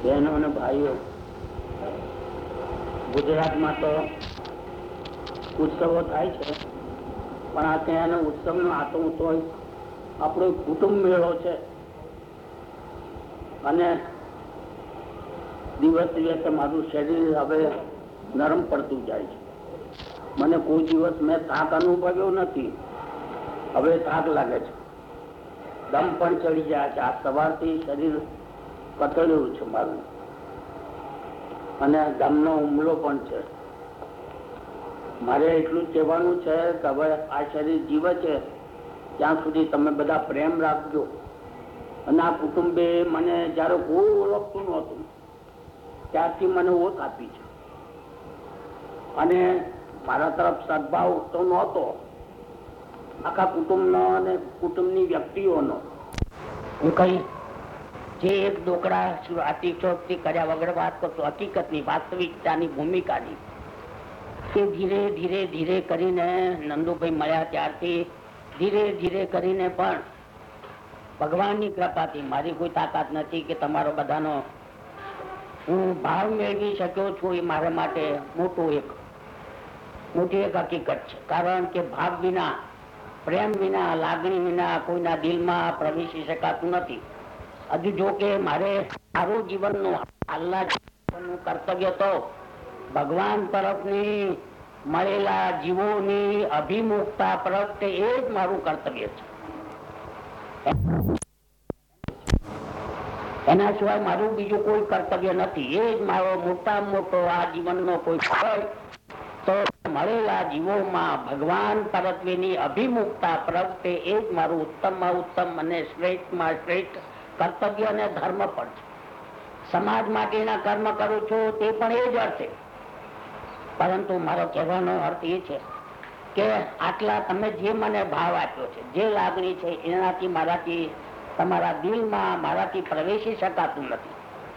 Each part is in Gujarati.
બહેનો અને ભાઈઓ, ગુજરાતમાં તો ઉત્સવો થાય છે, પણ આ ત્યાં ઉત્સવનો આતો તો આપણો કુટુંબ મેળો છે. અને દિવસ દિવસે મારું શરીર હવે નરમ પડતું જાય છે. મને કોઈ દિવસ મેં થાક અનુભવ્યો નથી, હવે થાક લાગે છે, દમ પણ ચડી જાય છે. આ સવારથી શરીર કતળ્યું છે મારું, અને દમનો હુમલો પણ છે. મારે એટલું જ કહેવાનું છે કે હવે આ શરીર જીવે છે ત્યાં સુધી તમે બધા પ્રેમ રાખજો. અને આ કુટુંબે મને જયારે કોઈ ઓળખતું નહોતું ત્યારથી મને ઓળખ આપી છે, અને મારા તરફ સદભાવ તો નહોતો આખા કુટુંબનો અને કુટુંબની વ્યક્તિઓનો. હું કઈ જે એક ડોકરા અતિશયોક્તિ કર્યા વગર વાત કરતો, હકીકતની વાસ્તવિકતાની ભૂમિકાની, કે ધીરે ધીરે ધીરે કરીને નંદુભાઈ મળ્યા ત્યારથી ધીરે ધીરે કરીને પણ ભગવાનની કૃપાથી, મારી કોઈ તાકાત નથી કે તમારો બધાનો હું ભાવ મેળવી શક્યો છું. એ મારા માટે મોટી એક હકીકત છે. કારણ કે ભાવ વિના, પ્રેમ વિના, લાગણી વિના કોઈના દિલમાં પ્રવેશી શકાતું નથી. હજુ જો કે મારે મારું જીવનનું હાલના જીવનનું કર્તવ્ય તો ભગવાન તરફની મળેલા જીવોની અભિમુખતા પ્રત્યે એ જ મારું કર્તવ્ય છે. એના સિવાય મારું બીજું કોઈ કર્તવ્ય નથી. એ જ મારો મોટામાં મોટો આ જીવનનો કોઈ ફળ તો મળેલા જીવોમાં ભગવાન તરફની અભિમુખતા પ્રત્યે એ જ મારું ઉત્તમમાં ઉત્તમ અને શ્રેષ્ઠમાં શ્રેષ્ઠ કર્તવ્ય અને ધર્મ પણ છે. સમાજ માટેના કર્મ કરું છું તે પણ એ જ અર્થે, પરંતુ મારો કહેવાનો અર્થ એ છે કે આટલા તમે જે મને ભાવ આપ્યો છે, જે લાગણી છે, એનાથી મારાથી તમારા દિલમાં મારાથી પ્રવેશી શકાતું નથી.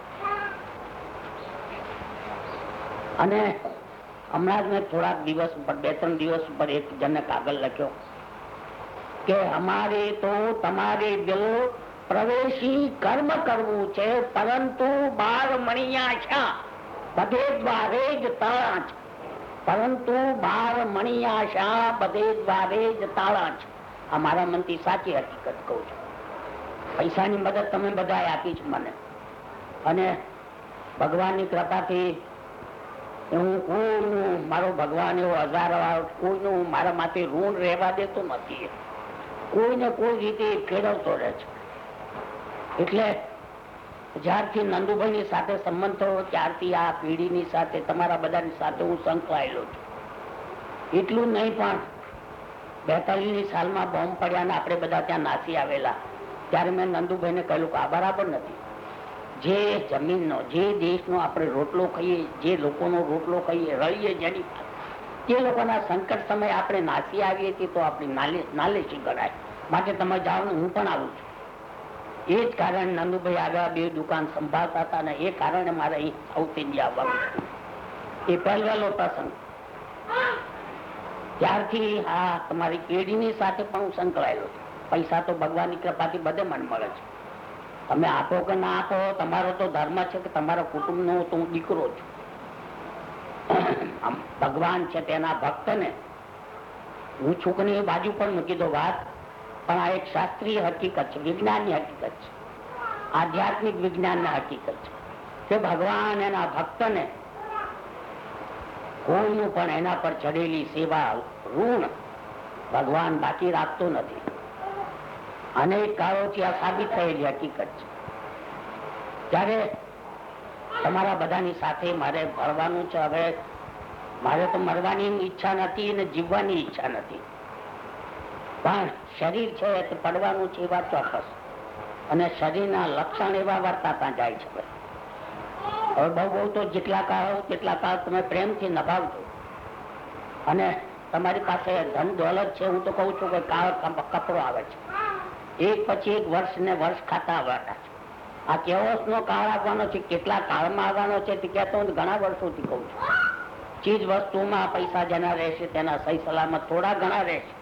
અને હમણાં જ મેં થોડાક દિવસ ઉપર, 2-3 દિવસ ઉપર એક જણને કાગળ લખ્યો કે અમારે તો તમારે દિલ પ્રવેશી કર્મ કરવું છે, પરંતુ 12 મણિયા છે, બધે દ્વારે જ તાળા છે. પરંતુ 12 મણિયા શા, બધે દ્વારે જ તાળા છે. આ મારા મનથી સાચી હકીકત કહું છું. પૈસાની મદદ તમે બધા આપી છે મને, અને ભગવાનની કૃપાથી હું કોઈનું, મારો ભગવાન એવો હજારો કોઈનું મારા માટે ઋણ રહેવા દેતો નથી. કોઈને કોઈ રીતે કેળવતો રહે છે. એટલે જ્યારથી નંદુભાઈની સાથે સંબંધ થયો ત્યારથી આ પેઢીની સાથે, તમારા બધાની સાથે હું સંકળાયેલો છું. એટલું નહીં, પણ 42ની સાલમાં બોમ્બ પડ્યા ને આપણે બધા ત્યાં નાસી આવેલા, ત્યારે મેં નંદુભાઈને કહ્યું કે આ બરાબર નથી. જે જમીનનો, જે દેશનો આપણે રોટલો ખાઈએ, જે લોકોનો રોટલો ખાઈએ, રહીએ જેની, તે લોકોના સંકટ સમયે આપણે નાસી આવીએ છીએ તો આપણી નાલેશી ગણાય. માટે તમે જાઓ ને, હું પણ આવું છું. એ જ કારણે નંદુભાઈ આગળ 2 દુકાન સંભાળતા હતા, ને એ કારણે મારે અહીં સાઉથ ઇન્ડિયા આવવાનું. એ પહેલો પ્રસંગ. ત્યારથી આ તમારી પેઢીની સાથે પણ હું સંકળાયેલો છું. પૈસા તો ભગવાનની કૃપાથી બધે મને મળે છે. તમે આપો કે ના આપો, તમારો તો ધર્મ છે કે તમારા કુટુંબનો તો હું દીકરો છું. ભગવાન છે તેના ભક્તને હું છોકરીની બાજુ પણ મૂકી દો વાત, પણ આ એક શાસ્ત્રીય હકીકત છે, વિજ્ઞાનની હકીકત છે, આધ્યાત્મિક વિજ્ઞાનની હકીકત છે કે ભગવાન એના ભક્તને કોઈનું પણ એના પર ચડેલી સેવા, ઋણ ભગવાન બાકી રાખતો નથી. અનેક કાળોથી આ સાબિત થયેલી હકીકત છે. ત્યારે તમારા બધાની સાથે મારે ભરવાનું છે. હવે મારે તો મરવાની ઈચ્છા નથી અને જીવવાની ઈચ્છા નથી, પણ શરીર છે તે પડવાનું છે, એ વાત ચોક્કસ. અને શરીરના લક્ષણ એવા વર્તાતા જાય છે. હવે બહુ તો જેટલા કાળ તેટલા કાળ તમે પ્રેમથી નભાવજો. અને તમારી પાસે ધન દોલત છે, હું તો કઉ છું કે કાળ કપડો આવે છે, એક પછી એક વર્ષ ને વર્ષ ખાતા આવવાના છે. આ કેવોસ નો કાળ આવવાનો છે, કેટલા કાળમાં આવવાનો છે તે કહેતો હું ઘણા વર્ષોથી કઉ છું. ચીજ વસ્તુમાં પૈસા જેના રહેશે તેના સહી સલામત થોડા ઘણા રહેશે.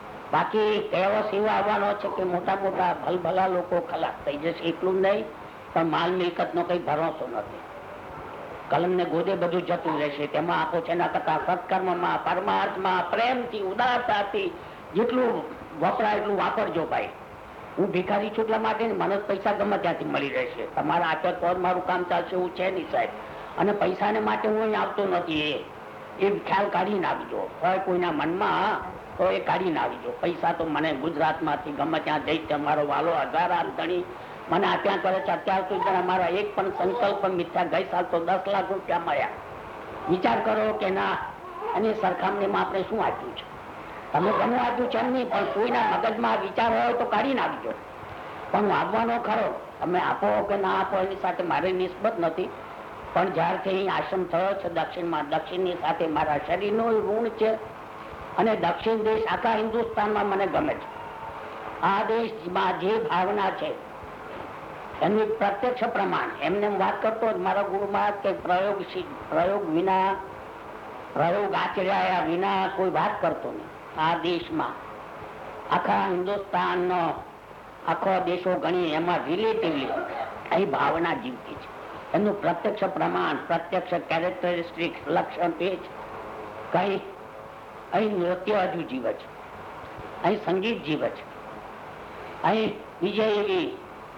બાકી કેવોસ એવો આવવાનો છે કે મોટા મોટા ભલભલા લોકો ખલાસ થઈ જશે. એટલું નહીં, પણ માલ મિલકત નો કઈ ભરોસો નથી. કલમ ને ગોદે બધું જતું રહેશે. તેમાં આપો છે એના કરતા સત્કર્મમાં, પરમાર્થમાં, પ્રેમથી, ઉદારતાથી જેટલું વપરાય એટલું વાપરજો ભાઈ. હું ભિખારી છું એટલા માટે મને પૈસા ગમે ત્યાંથી મળી રહેશે. તમારા આચર તો મારું કામ ચાલશે એવું છે નહીં સાહેબ. અને પૈસાને માટે હું અહીં આવતો નથી. એ ખ્યાલ કાઢી નાખજો. હોય કોઈના મનમાં તો એ કાઢી નાખજો. પૈસા તો મને ગુજરાતમાંથી ગમે ત્યાં જઈ તમારો વાલો 1000 હાથ ગણી મને આ ત્યાં કરે છે. અત્યાર સુધી અમારા એક પણ સંકલ્પ મિથ્યા. ગઈ સાલ તો 10 લાખ રૂપિયા મળ્યા. વિચાર કરો કે ના એની સરખામણીમાં આપણે શું આપ્યું છે. તમે ઘણું આપ્યું છે એમ નહીં, પણ કોઈના મગજમાં વિચાર હોય તો કાઢી નાખજો. પણ હું આપવાનો ખરો. તમે આપો કે ના આપો એની સાથે મારી નિસ્બત નથી. પણ જ્યારથી અહીં આશ્રમ થયો છે દક્ષિણમાં, દક્ષિણની સાથે મારા શરીરનું ઋણ છે. અને દક્ષિણ દેશ આખા હિન્દુસ્તાનમાં મને ગમે છે. આ દેશમાં જે ભાવના છે એનું પ્રત્યક્ષ પ્રમાણ. એમને વાત કરતો મારા ગુરુ મહારાજ કે પ્રયોગ વિના, પ્રયોગ આચર્યા વિના કોઈ વાત કરતો નહીં. આ દેશમાં આખા હિન્દુસ્તાનનો આખો દેશો ગણી એમાં રિલેટિવલી અહીં ભાવના જીવતી છે. એનું પ્રત્યક્ષ પ્રમાણ, પ્રત્યક્ષ કેરેક્ટરિસ્ટિક લક્ષણ તે જ. કઈ અહીં નૃત્ય હજુ જીવે છે, અહીં સંગીત જીવે છે, અહીં બીજે એવી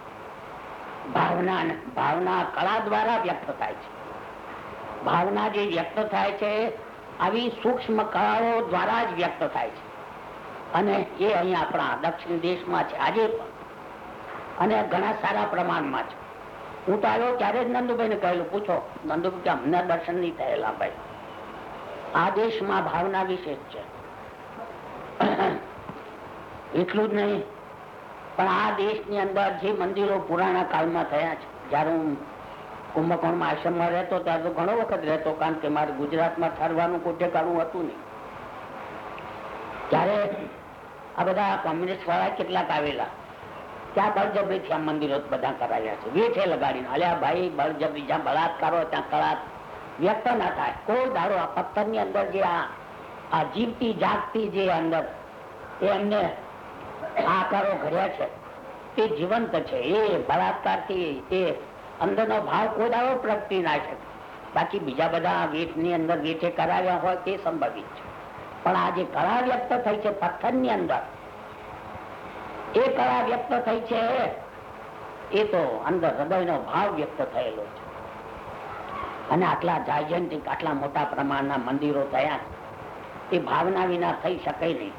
ભાવના કળા દ્વારા વ્યક્ત થાય છે. ભાવના જે વ્યક્ત થાય છે આવી સૂક્ષ્મ કળાઓ દ્વારા જ વ્યક્ત થાય છે. અને એ અહીં આપણા દક્ષિણ દેશમાં છે આજે પણ, અને ઘણા સારા પ્રમાણમાં છે. હું તો આવ્યો ત્યારે જ નંદુભાઈ ને કહેલું, પૂછો નંદુભાઈ કે અમને દર્શન નહીં થયેલા ભાઈ. આ દેશમાં ભાવના વિશેષ છે. એટલું જ નહીં, પણ આ દેશની અંદર જે મંદિરો પુરાણા કાળમાં થયા છે. જયારે હું કુંભકોણમાં આશ્રમમાં રહેતો ત્યારે તો ઘણો વખત રહેતો, કારણ કે મારે ગુજરાતમાં ઠરવાનું કોઈ ઠેકાણું હતું નહીં. ત્યારે આ બધા કોમ્યુનિસ્ટ વાળા કેટલાક આવેલા, ત્યાં બળજબરીથી આ મંદિરો બધા કરાવ્યા છે. વેઠે લગાડીને અલ્યા ભાઈ બળજબરી, જ્યાં બળાત્કારો ત્યાં કળા વ્યક્ત ના થાય. કોઈ દાડો આ પથ્થરની અંદર જે આ જીવતી જાગતી જે અંદર એમને આકારો ઘડ્યા છે તે જીવંત છે. એ બળાત્કારથી એ અંદરનો ભાવ કોઈ દાડો પ્રગટી ના શકે. બાકી બીજા બધા વેઠની અંદર વેઠે કરાવ્યા હોય તે સંભવિત છે. પણ આ જે કળા વ્યક્ત થઈ છે પથ્થરની અંદર, એ કળા વ્યક્ત થઈ છે એ તો અંદર હૃદયનો ભાવ વ્યક્ત થયેલો છે. અને આટલા જાયજંતિક, આટલા મોટા પ્રમાણના મંદિરો થયા એ ભાવના વિના થઈ શકે નહીં.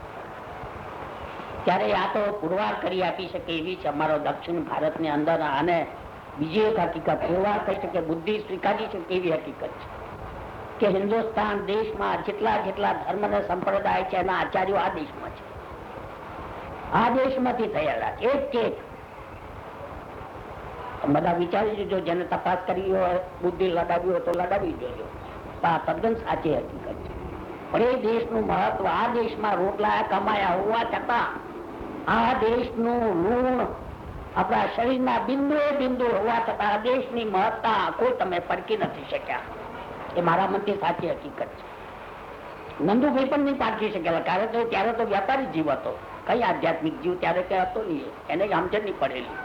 ત્યારે આ તો પુરવાર કરી આપી શકે એવી છે અમારો દક્ષિણ ભારતની અંદર. અને બીજી એક હકીકત પુરવાર થઈ શકે, બુદ્ધિ સ્વીકારી શકે એવી હકીકત છે કે હિન્દુસ્તાન દેશમાં જેટલા ધર્મ અને સંપ્રદાય છે એના આચાર્યો આ દેશમાં છે. આ દેશમાંથી થયેલા એક બધા વિચારી જોજો. જેને તપાસ કરી હોય, બુદ્ધિ લડાવી હોય તો લડાવી જોજો. આ તદ્દન સાચી હકીકત છે. પણ એ દેશનું મહત્વ, આ દેશમાં રોટલા કમાયા હોવા છતાં આ દેશનું ઋણ આપણા શરીરના બિંદુ હોવા છતાં આ દેશની મહત્તા કોઈ તમે પરખી નથી શક્યા. એ મારા મનથી સાચી હકીકત છે. નંદુભાઈ પણ નહીં પારખી શકેલા, કારણ કે ત્યારે તો વ્યાપારી જીવ હતો, કઈ આધ્યાત્મિક જીવ ત્યારે કઈ હતો નહીં. એને સમજણ નહીં પડેલી.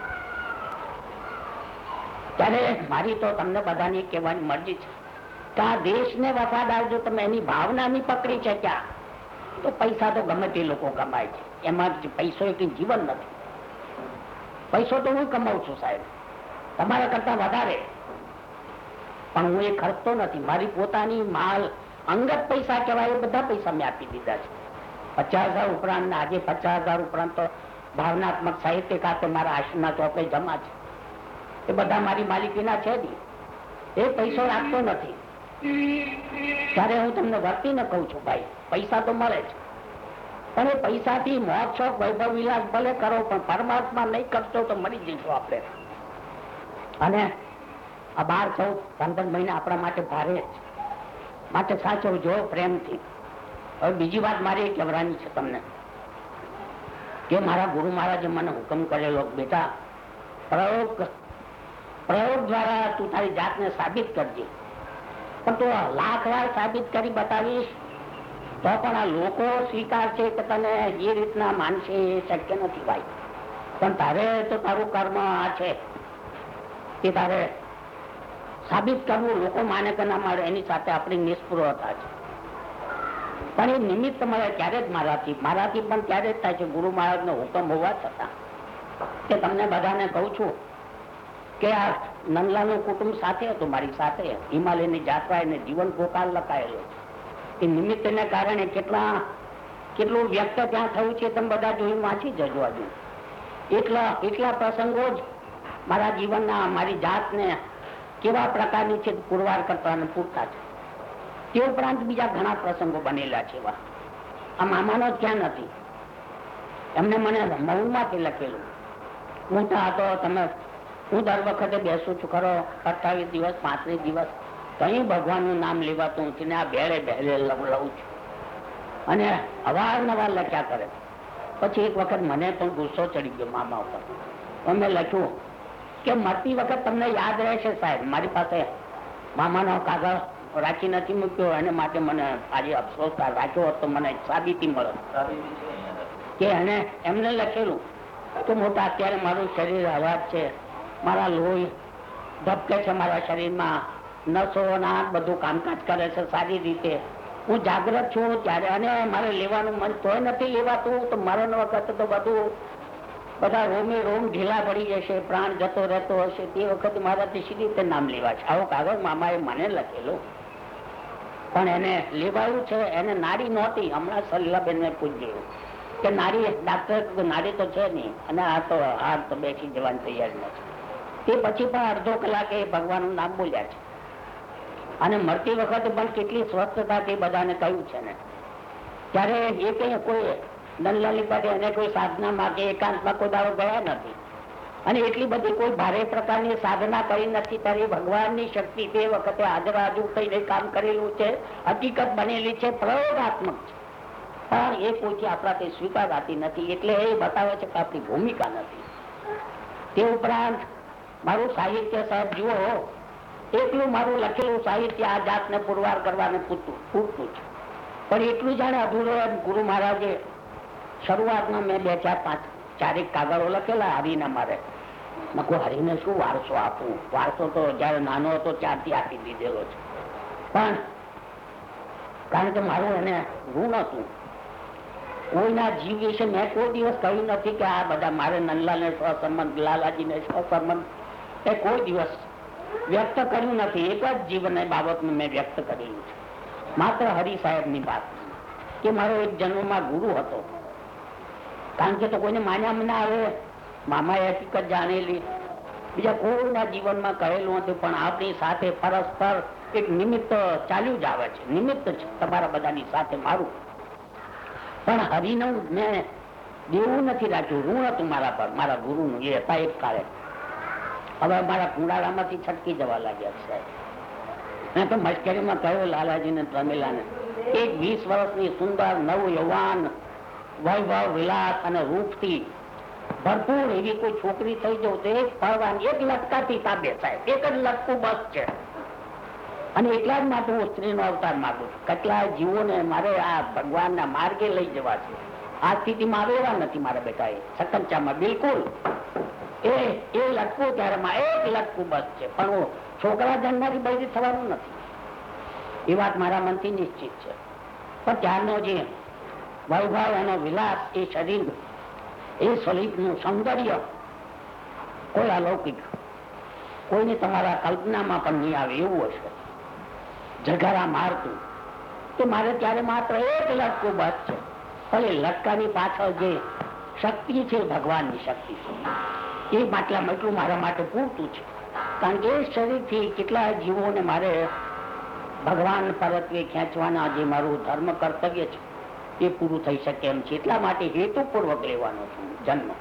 ત્યારે મારી તો તમને બધાની કહેવાની મરજી છે કે આ દેશને વફાદાર જો તમે એની ભાવના નહીં પકડી શક્યા તો પૈસા તો ગમે તે લોકો કમાય છે. એમાં પૈસો એક જીવન નથી. પૈસો તો હું કમાઉં છું સાહેબ, તમારા કરતા વધારે, પણ હું એ ખર્ચતો નથી. મારી પોતાની માલ અંગત પૈસા કહેવાય એ બધા પૈસા મેં આપી દીધા છે. 50,000 ઉપરાંત, આજે 50,000 ઉપરાંત તો ભાવનાત્મક સાહિત્યકાર તો મારા આશ્રમના ચોપડે જમા છે. એ બધા મારી માલિકીના છે જ. એ પૈસો રાખતો નથી. ત્યારે હું તમને વર્તીને કઉ છું ભાઈ, પૈસા તો મળે છે, પણ એ પૈસાથી મોજ શોખ વૈભવ વિલાસ ભલે કરો, પણ પરમાત્મા નહીં કરશો તો મરી જઈશું આપણે. અને આ 12-14-15 મહિના આપણા માટે ભારે છે. માટે સાચવજો પ્રેમથી. હવે બીજી વાત મારી એ કહેવાની છે તમને કે મારા ગુરુ મહારાજે મને હુકમ કરેલો, બેટા પ્રયોગ દ્વારા તું તારી જાતને સાબિત કરજે. પણ તું 1,00,000 વાર સાબિત કરી બતાવીશ તો પણ આ લોકો સ્વીકારશે કે તને એ રીતના માનશે એ શક્ય નથી ભાઈ. પણ તારે તો તારું કર્મ આ છે, એ તારે સાબિત કરવું, લોકો માને કે ના મારે, એની સાથે આપણી નિષ્પૃહતા છે. પણ એ નિમિત્ત મળે ત્યારે જ મારાથી પણ ત્યારે જ થાય છે, ગુરુ મહારાજનો હુકમ હોવા છતાં. કે તમને બધાને કહું છું કે આ નંદલાલનું કુટુંબ સાથે હતું, મારી સાથે હિમાલયની જાત્રા એને જીવન ગોકાળ લખાયેલો છે. એ નિમિત્તને કારણે કેટલું વ્યક્ત ત્યાં થયું છે તમે બધા જોઈ વાંચી જજો. હજુ એટલા પ્રસંગો જ મારા જીવનના, મારી જાતને કેવા પ્રકારની છે પુરવાર કરતા અને પૂરતા છે. તે ઉપરાંત બીજા ઘણા પ્રસંગો બનેલા છે. આ મામાનો જ ક્યાં નથી, એમને મને મૌનમાંથી લખેલું. હું તો હતો હું દર વખતે બેસું છું ખરો, 28 દિવસ 35 દિવસ કઈ ભગવાનનું નામ લેવાતું નથી ને આ બેલે લઉં છું અને અવારનવાર લખ્યા કરે. પછી એક વખત મને પણ ગુસ્સો ચડી ગયો મામા ઉપર. અમે લખ્યું કે મરતી વખત તમને યાદ રહેશે સાહેબ. મારી પાસે મામાનો કાગળ રાખી નથી મૂક્યો, એને માટે મને આજે અફસોસ રાખ્યો હોત તો મને સાબિતી મળે કે એમને લખેલું કે મોટા અત્યારે મારું શરીર હયાત છે, મારા લોહી ધબકે છે, મારા શરીરમાં નસો ના બધું કામકાજ કરે છે સારી રીતે, હું જાગ્રત છું ત્યારે, અને મારે લેવાનું મન તોય નથી લેવાતું. તો મરણ વખત તો બધા રોમે રોમ ઢીલા પડી જશે, પ્રાણ જતો રહેતો હશે, તે વખત મારાથી સી રીતે નામ લેવા છે. આવો કાગળ મામાએ મને લખેલો, પણ એને લેવાયું છે. એને નાડી નહોતી. હમણાં સલીલાબેન ને પૂછ્યું કે નાડી, ડાક્ટર નાડી તો છે નહીં, અને આ તો બેસી જવાની તૈયાર નથી. તે પછી પણ અડધો કલાકે ભગવાનનું નામ બોલ્યા છે. અને મરતી વખતે પણ કેટલી સ્વસ્થતા તે બધાને કહ્યું છે ને. ત્યારે એ કઈ કોઈ નંદલાલી પાસે એને કોઈ સાધનામાં કે એકાંતમાં કોઈ દાડો ગયા નથી, અને એટલી બધી કોઈ ભારે પ્રકારની સાધના કરી નથી. ત્યારે ભગવાનની શક્તિ તે વખતે આજુબાજુ થઈને કામ કરેલું છે, હકીકત બનેલી છે, પ્રયોગાત્મક છે, પણ એ કોઈથી આપણાથી સ્વીકારાતી નથી. એટલે એ બતાવે છે કે આપણી ભૂમિકા નથી. તે ઉપરાંત મારું સાહિત્ય સાહેબ જુઓ, એટલું મારું લખેલું સાહિત્ય આ જાતને પુરવાર કરવાને પૂરતું છે. પણ એટલું જાણે અધૂરું. ગુરુ મહારાજે શરૂઆતમાં મેં 2-4 કાગળો લખેલા હરિના. મારે નકું હરિને શું વારસો આપવું? વારસો તો જયારે નાનો હતો ત્યારથી આપી દીધેલો છે. પણ કારણ કે મારું એને ઋણ હતું. કોઈના જીવ વિશે મેં કોઈ દિવસ કહ્યું નથી કે આ બધા મારે નંદલાલને સ્વસંબંધ, લાલાજીને સ્વસંબંધ એ કોઈ દિવસ વ્યક્ત કર્યું નથી. એક જ જીવનની બાબતનું મેં વ્યક્ત કરેલું છે, માત્ર હરિ સાહેબની વાત, કે મારો એક જન્મમાં ગુરુ હતો. કારણ કે તો કોઈને માન્યા ના આવે, મામાએ હકીકત જાણેલી, બીજા કોઈના જીવનમાં કહેલું હતું. પણ આપણી સાથે પરસ્પર એક નિમિત્ત ચાલ્યું જ આવે છે. નિમિત્ત છે તમારા બધાની સાથે મારું. પણ હરિનું મેં દેવું નથી રાખ્યું, ઋણ હતું મારા પર, મારા ગુરુનું. એ હતા એક કાળે. હવે મારા કુંડાળામાંથી છટકી જવા લાગ્યા છે. મેં તો મશ્કરીમાં કહ્યું લાલાજીને, પ્રમીલાને, એક 20 વર્ષની સુંદર નવ યૌવાન, વૈભવ વિલાસ અને રૂપથી ભરપૂર એવી કોઈ છોકરી થઈ જવું તો એક પરવાની, એક લટકાથી તાબે સાહેબ, એક જ લટકું બસ છે. અને એટલા જ માટે હું સ્ત્રીનો અવતાર માંગુ છું. કેટલાય જીવોને મારે આ ભગવાનના માર્ગે લઈ જવા છે. આ સ્થિતિમાં આવેલા નથી મારા બેટા, એ સકંચામાં બિલકુલ. એ લટકું ત્યારે એક લટકું બસ છે. પણ હું છોકરા જન્મથી બૈરી થવાનું નથી, એ વાત મારા મનથી નિશ્ચિત છે. પણ ત્યારનો જે વૈભવ, એનો વિલાસ, એ શરીર, એ શરીરનું સૌંદર્ય કોઈ અલૌકિક, કોઈને તમારા કલ્પનામાં પણ નહીં આવે એવું હશે. ઝઘરા મારતું કે મારે ત્યારે માત્ર એક લટકું બસ છે. પણ એ લટકાની પાછળ જે શક્તિ છે, ભગવાનની શક્તિ છે, એ એટલું મારા માટે પૂરતું છે. કારણ કે એ શરીરથી કેટલા જીવોને મારે ભગવાન પરત્વે ખેંચવાના જે મારું ધર્મ કર્તવ્ય છે એ પૂરું થઈ શકે એમ છે. એટલા માટે હેતુપૂર્વક લેવાનો છું જન્મ.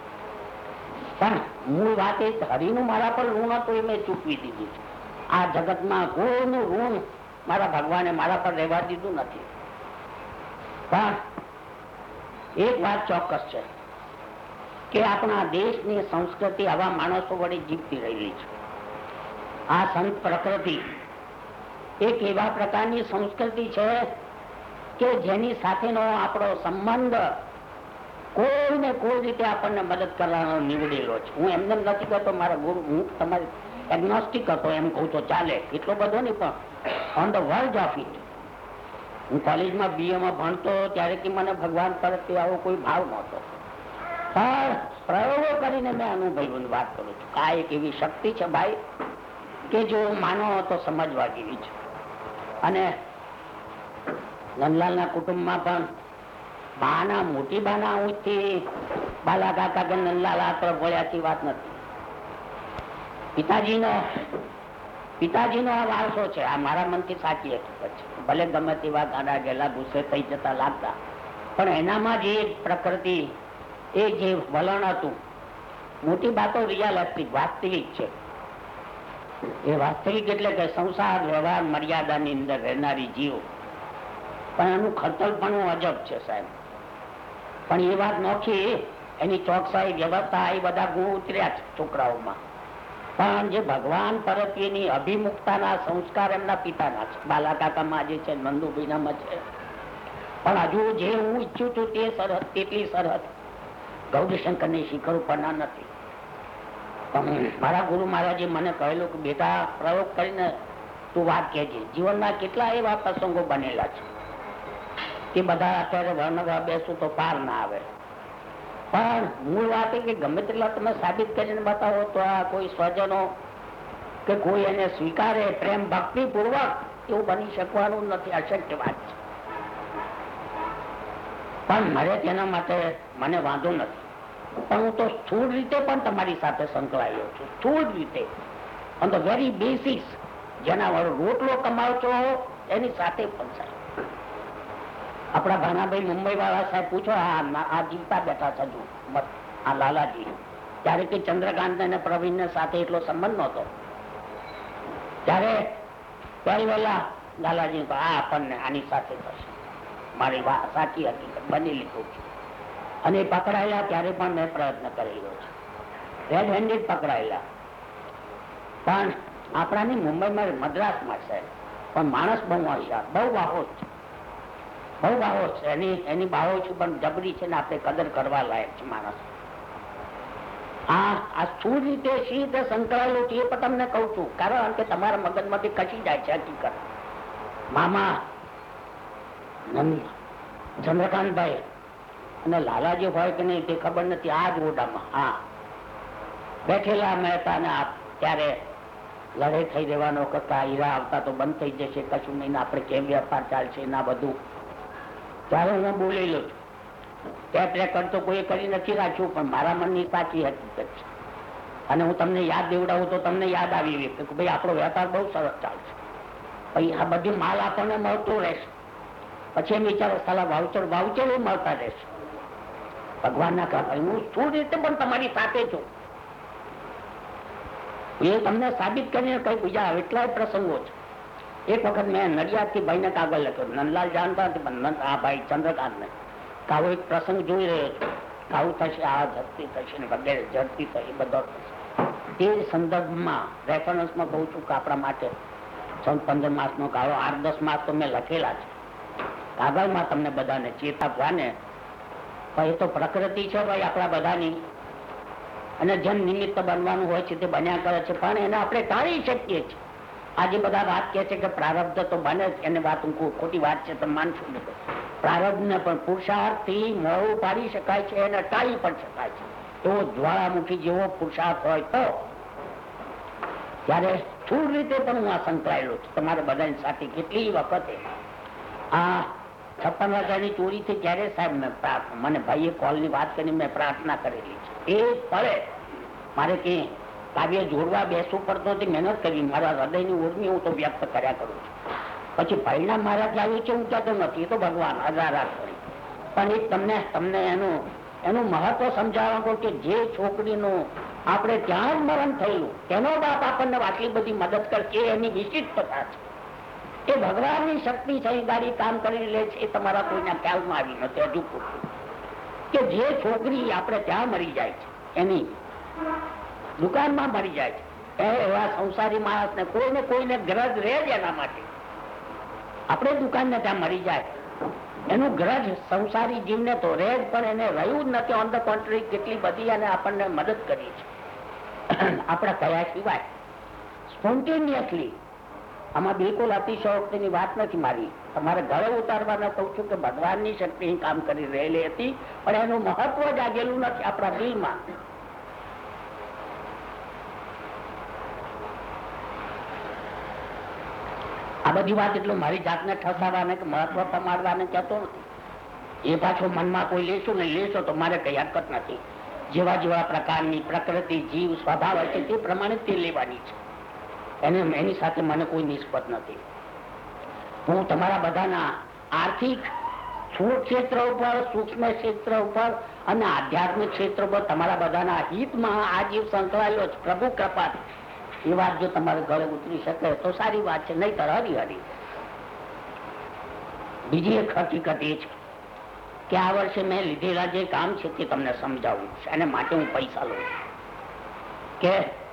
પણ મૂળ વાત એ હરિનું મારા પર ઋણ હતું, એ મેં ચૂકવી દીધું છે. આ જગતમાં કોઈનું ઋણ મારા ભગવાને મારા પર રહેવા દીધું નથી. પણ એક વાત ચોક્કસ છે કે આપણા દેશની સંસ્કૃતિ આવા માણસો વડે જીવતી રહેલી છે. આ સંત પ્રકૃતિ એક એવા પ્રકારની સંસ્કૃતિ છે કે જેની સાથેનો આપણો સંબંધ કોઈને કોઈ રીતે આપણને મદદ કરવાનો નીવડેલો છે. હું એમને નથી કહેતો મારા ગુરુ, હું તમારી એગ્નોસ્ટિક હતો એમ કહું તો ચાલે, એટલો બધો નહીં, પણ on the verge of it. હું કોલેજમાં BA ભણતો ત્યારે કે મને ભગવાન તરફથી આવો કોઈ ભાવ નહોતો, પણ પ્રયોગો કરીને મેં અનુભવ્યું વાત કરું છું. આ એક એવી શક્તિ છે ભાઈ કે જો માનો તો સમજવા જેવી છે. અને નંદલાલના કુટુંબમાં પણ બાના મોટી બાના ઊંચથી બાલા કાકા કે નંદલાલ આ તરફ વળ્યાથી વાત નથી. પિતાજીનો આ વારસો છે. આ મારા મનથી સાચી હકીકત છે. ભલે ગમે તેવા ગાડા ગયેલા ગુસ્સે થઈ જતા લાગતા, પણ એનામાં જે પ્રકૃતિ, એ જે વલણ હતું, મોટી બાતો રિયાલિસ્ટિક, વાસ્તવિક છે. એ વાસ્તવિક એટલે કે સંસાર વ્યવહાર મર્યાદાની અંદર રહેનારી જીવ, પણ એનું ખર્ચલપણું અજબ છે સાહેબ. પણ એ વાત નોખી, એની ચોકસાઈ, વ્યવસ્થા, એ બધા ગુણ ઉતર્યા છે છોકરાઓમાં. પણ જે ભગવાન પ્રત્યેની અભિમુખતાના સંસ્કાર એમના પિતાના છે. બાલા કાકામાં જે છે, નંદુભાઈનામાં છે. પણ હજુ જે હું ઈચ્છું છું તે સરહદ, તેટલી સરહદ ગૌરીશંકરની શિખર ઉપરના નથી. પણ મારા ગુરુ મહારાજે મને કહેલું કે બેટા, પ્રયોગ કરીને તું વાત કહેજે. જીવનના કેટલા એવા પ્રસંગો બનેલા છે કે બધા અત્યારે વર્ણવા બેસું તો પાર ના આવે. પણ મૂળ વાત એ કે ગમે તેટલા તમે સાબિત કરીને બતાવો તો આ કોઈ સ્વજનો કે કોઈ એને સ્વીકારે પ્રેમ ભક્તિ પૂર્વક, એવું બની શકવાનું નથી. અશક્ય વાત છે. પણ મારે તેના માટે મને વાંધો નથી. પણ હું તો સ્થૂળ રીતે પણ તમારી સાથે સંકળાયેલો છું. સ્થૂળ રીતે, ઓન ધ વેરી બેસિસ, જેના વાળો રોટલો કમાવ છો એની સાથે પણ સાહેબ. આપણા ભાનાભાઈ મુંબઈ વાળા સાહેબ પૂછો, આ જીવતા બેઠા છે આ લાલાજી. ત્યારે કે ચંદ્રકાંત અને પ્રવીણ સાથે એટલો સંબંધ નહોતો. ત્યારે પહેલી વહેલા લાલાજી આ આપણને આની સાથે થશે. મારી વાત સાચી હકીકત બની લીધું છે. અને પકડાયેલા ત્યારે પણ મેં પ્રયત્ન કરેલો છે. રેડ હેન્ડેડ પકડાયેલા. પણ આપણાની મુંબઈમાં, મદ્રાસમાં છે, પણ માણસ બહુ હોશિયાર, બહુ બાહોશ છે, બહુ બાહોશ છે. એની બાહોશ પણ જબરી છે ને આપણે કદર કરવા લાયક છે માણસ. આ સ્થૂળ રીતે શી રીતે સંકળાયેલું છે એ પણ તમને કઉ છું, કારણ કે તમારા મગજમાંથી ખસી જાય છે હકીકત. મામા ચંદ્રકાંતભાઈ અને લાલાજી હોય કે નહીં તે ખબર નથી. આ જ ઓરડામાં હા બેઠેલા મહેતા ને ત્યારે લડાઈ થઈ રહેવાનો કરતા હીરા આવતા તો બંધ થઈ જશે, કશું નહીં, આપણે કેમ વેપાર ચાલશે ના બધું. ત્યારે હું બોલેલો છું. ટેપ રેકર્ડ તો કોઈ કરી નથી રાખ્યું, પણ મારા મનની સાચી હકીકત છે. અને હું તમને યાદ દેવડાવું તો તમને યાદ આવી કે ભાઈ આપણો વેપાર બહુ સરસ ચાલશે, પછી આ બધી માલ આપણને મળતો રહેશે. પછી એમ વિચારો સાલા વાઉચર મળતા રહેશે. ભગવાનના કૃપા હું શું રીતે પણ તમારી સાથે છું. એ તમને સાબિત કરીને કઈ બીજા એટલા પ્રસંગો છે. એક વખત મેં નડિયાદથી ભાઈને કાગળ લખ્યો, નંદલાલ જાણતા નથી પણ આ ભાઈ ચંદ્રકાંત ને આવો એક પ્રસંગ જોઈ રહ્યો છું, આવું થશે, આ ધરતી થશે ને વગેરે, ઝડપી થશે, બધો તે સંદર્ભમાં રેફરન્સમાં કહું છું કે આપણા માટે 15 માસનો ગાળો, 8-10 માસ તો મેં લખેલા છે કાગળમાં તમને બધાને ચેતવવા ને. પણ એ તો પ્રકૃતિ છે ભાઈ આપણા બધાની, અને જેમ નિમિત્ત બનવાનું હોય છે તે બન્યા કરે છે, પણ એને આપણે ટાળી શકીએ છીએ. આજે બધા વાત કહે છે કે પ્રારબ્ધ તો બને જ, એને વાત ખોટી વાત છે તો માનશું નહીં. પ્રારબ્ધ ને પણ પુરુષાર્થ થી મોડું પાડી શકાય છે, એને ટાળી પણ શકાય છે. એવો જ્વાળામુખી જેવો પુરુષાર્થ હોય તો ત્યારે સ્થૂળ રીતે પણ હું આ સંકળાયેલો છું તમારે બધાની સાથે. કેટલી વખતે આ 56 હજારની ચોરીથી ક્યારે સાહેબ મને ભાઈએ કોલની વાત કરીને મેં પ્રાર્થના કરેલી છે. એ પડે મારે કે કાવ્ય જોડવા બેસવું પડતો હતી, મહેનત કરી, મારા હૃદયની ઉર્મી હું તો વ્યક્ત કર્યા કરું છું. પછી પરિણામ મારા લાવ્યું છે હું કહેતો નથી, એ તો ભગવાન હજાર કરી. પણ એ તમને એનું મહત્વ સમજાવવા કે જે છોકરીનું આપણે ત્યાં જ મરણ થયેલું તેનો બાપ આપણને આટલી બધી મદદ કરશે, એની વિશિષ્ટતા છે. એ ભગવાનની શક્તિ સહિદારી કામ કરી લે છે. એ તમારા કોઈના ખ્યાલમાં આવી નથી હજુ પૂરતું કે જે છોકરી આપણે ત્યાં મરી જાય છે, એની દુકાનમાં મરી જાય છે, એવા સંસારી માણસને કોઈને ગ્રજ રહે જ એના માટે. આપણે દુકાનને ત્યાં મરી જાય એનું ગ્રજ સંસારી જીવને તો રહે જ, પણ એને રહ્યું જ નથી. ઓન ધ કોન્ટ્રી કેટલી બધી અને આપણને મદદ કરી છે આપણા કયા સિવાય. સ્પોન્ટેનિયસલી. આમાં બિલકુલ અતિશયોક્તિની વાત નથી મારી. તમારે ઘરે ઉતારવાના કહું છું કે ભગવાનની શક્તિ કામ કરી રહેલી હતી, પણ એનું મહત્વ જાગેલું નથી આપણા દિલમાં. આ બધી વાત એટલું મારી જાતને ઠસાવાને કે મહત્વ પમાડવાને કહેતો નથી. એ પાછો મનમાં કોઈ લેશો ને લેશો તો મારે કઈ હરકત નથી. જેવા જેવા પ્રકારની પ્રકૃતિ જીવ સ્વભાવ છે તે પ્રમાણે તે લેવાની છે. એની સાથે મને કોઈ નિસ્બત નથી. હું તમારા બધાના આર્થિક સ્થૂળ ક્ષેત્ર ઉપર, સૂક્ષ્મ ક્ષેત્ર ઉપર અને આધ્યાત્મિક ક્ષેત્ર ઉપર તમારા બધાના હિતમાં આ જીવ સંકળાયેલો છે. પ્રભુ કૃપાથી એ વાત જો તમારે ઘરે ઉતરી શકે તો સારી વાત છે, નહીં તો હરી. બીજી એક હકીકત એ છે કે આ વર્ષે મેં લીધેલા જે કામ છે તે તમને સમજાવું છે, અને માટે હું પૈસા લઉં છું. કે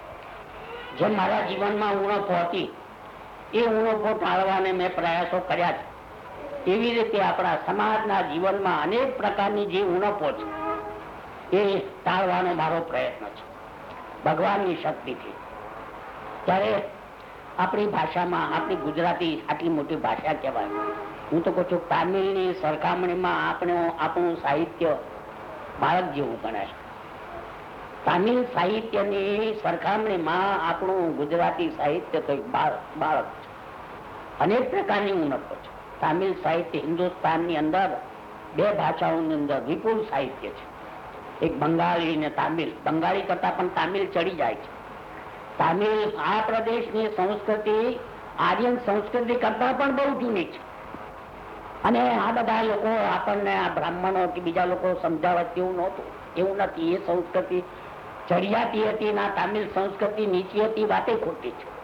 જે મારા જીવનમાં ઉણપો હતી એ ઉણપો ટાળવાને મેં પ્રયાસો કર્યા છે. એવી રીતે આપણા સમાજના જીવનમાં અનેક પ્રકારની જે ઉણપો છે એ ટાળવાનો મારો પ્રયત્ન છે ભગવાનની શક્તિથી. ત્યારે આપણી ભાષામાં, આપણી ગુજરાતી આટલી મોટી ભાષા કહેવાય, હું તો કહું છું તામિલની સરખામણીમાં આપણું સાહિત્ય બાળક જેવું ગણાય. તામિલ સાહિત્યની સરખામણીમાં આપણું ગુજરાતી સાહિત્ય તો બાળક છે. અનેક પ્રકારની ઉણપો છે. તામિલ સાહિત્ય હિન્દુસ્તાનની અંદર બે ભાષાઓની અંદર વિપુલ સાહિત્ય છે. એક બંગાળી ને તામિલ. બંગાળી કરતા પણ તામિલ ચડી જાય છે. તામિલ આ પ્રદેશની સંસ્કૃતિ આર્યન સંસ્કૃતિ કરતા પણ બહુ જૂની છે. અને આ બધા લોકો આપણને આ બ્રાહ્મણો કે બીજા લોકો સમજાવે તેવું નહોતું, એવું નથી. એ સંસ્કૃતિ ચડિયાતી હતી ના તામિલ સંસ્કૃતિ નીચી હતી, વાતે ખોટી છે.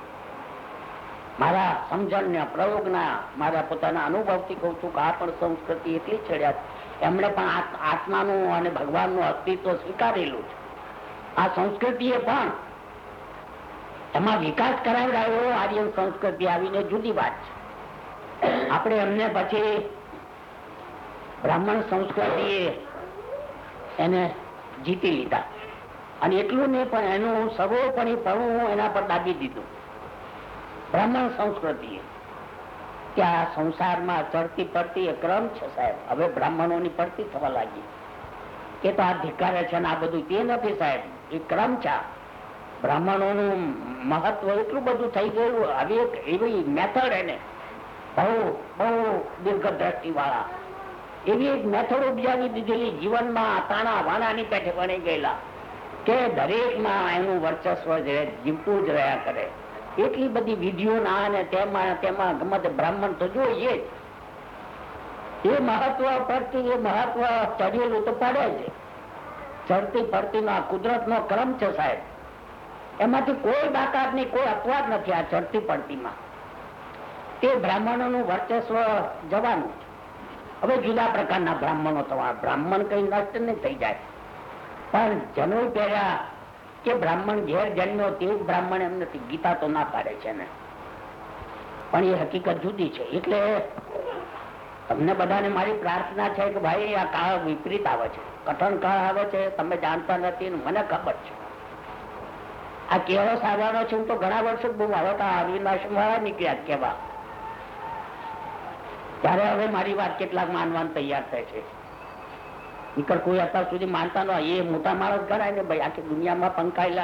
મારા સમજણના પ્રયોગના, મારા પોતાના અનુભવથી કહું છું કે આ પણ સંસ્કૃતિ એટલી ચડ્યા છે. એમણે પણ આત્માનું અને ભગવાનનું અસ્તિત્વ સ્વીકારેલું છે. આ સંસ્કૃતિએ પણ એમાં વિકાસ કરાવડાયો. આર્યન સંસ્કૃતિ આવીને જુદી વાત છે. આપણે એમને પછી બ્રાહ્મણ સંસ્કૃતિએ એને જીતી લીધા, અને એટલું નહીં પણ એનું સર્વોપરી પરવું એના પર દાબી દીધું બ્રાહ્મણ સંસ્કૃતિએ. કે આ સંસારમાં ચડતી પડતી એ ક્રમ છે સાહેબ. હવે બ્રાહ્મણોની પડતી થવા લાગી કે તો આ ધિક્કારે છે ને આ બધું તે નથી સાહેબ, એ ક્રમ છે. બ્રાહ્મણોનું મહત્વ એટલું બધું થઈ ગયું. હવે એક એવી મેથડ એને બહુ દીર્ઘ દ્રષ્ટિ વાળા એવી એક મેથડ ઉપજાવી દીધેલી જીવનમાં તાણા વાણાની પેઠે ભણી ગયેલા કે દરેકમાં એનું વર્ચસ્વ જીવતું જ રહ્યા કરે. એટલી બધી વિધિઓ ના અને તેમાં ગમે બ્રાહ્મણ તો જોઈએ જ. એ મહત્વ પરથી એ મહત્વ ચડેલું તો પડે જ. ચડતી પડતી નો કુદરત નો ક્રમ છે સાહેબ. એમાંથી કોઈ બાકાત નહીં, કોઈ અપવાદ નથી આ ચડતી પડતીમાં. તે બ્રાહ્મણોનું વર્ચસ્વ જવાનું છે. હવે જુદા પ્રકારના બ્રાહ્મણો થવા, બ્રાહ્મણ કઈ નષ્ટ નહીં થઈ જાય, પણ જનોઈ પહેર્યા કે બ્રાહ્મણ ઘેર જન્મ્યો તે જ બ્રાહ્મણ એમ નથી. ગીતા તો ના પાડે છે ને, પણ એ હકીકત જુદી છે. એટલે તમને બધાને મારી પ્રાર્થના છે કે ભાઈ આ કાળ વિપરીત આવે છે, કઠણ કાળ આવે છે, તમે જાણતા નથી, મને ખબર છે. આ કેવો સારવાનો છે. હું તો ઘણા વર્ષો બહુ આવતા અવિનાશ વાળા નીકળ્યા કેવા, ત્યારે હવે મારી વાત કેટલાક માનવાનું તૈયાર થાય છે. નીકળ કોઈ અત્યાર સુધી માનતા ન હોય, એ મોટા માણસ ગણાય ને ભાઈ. આખી દુનિયામાં પંકાયેલા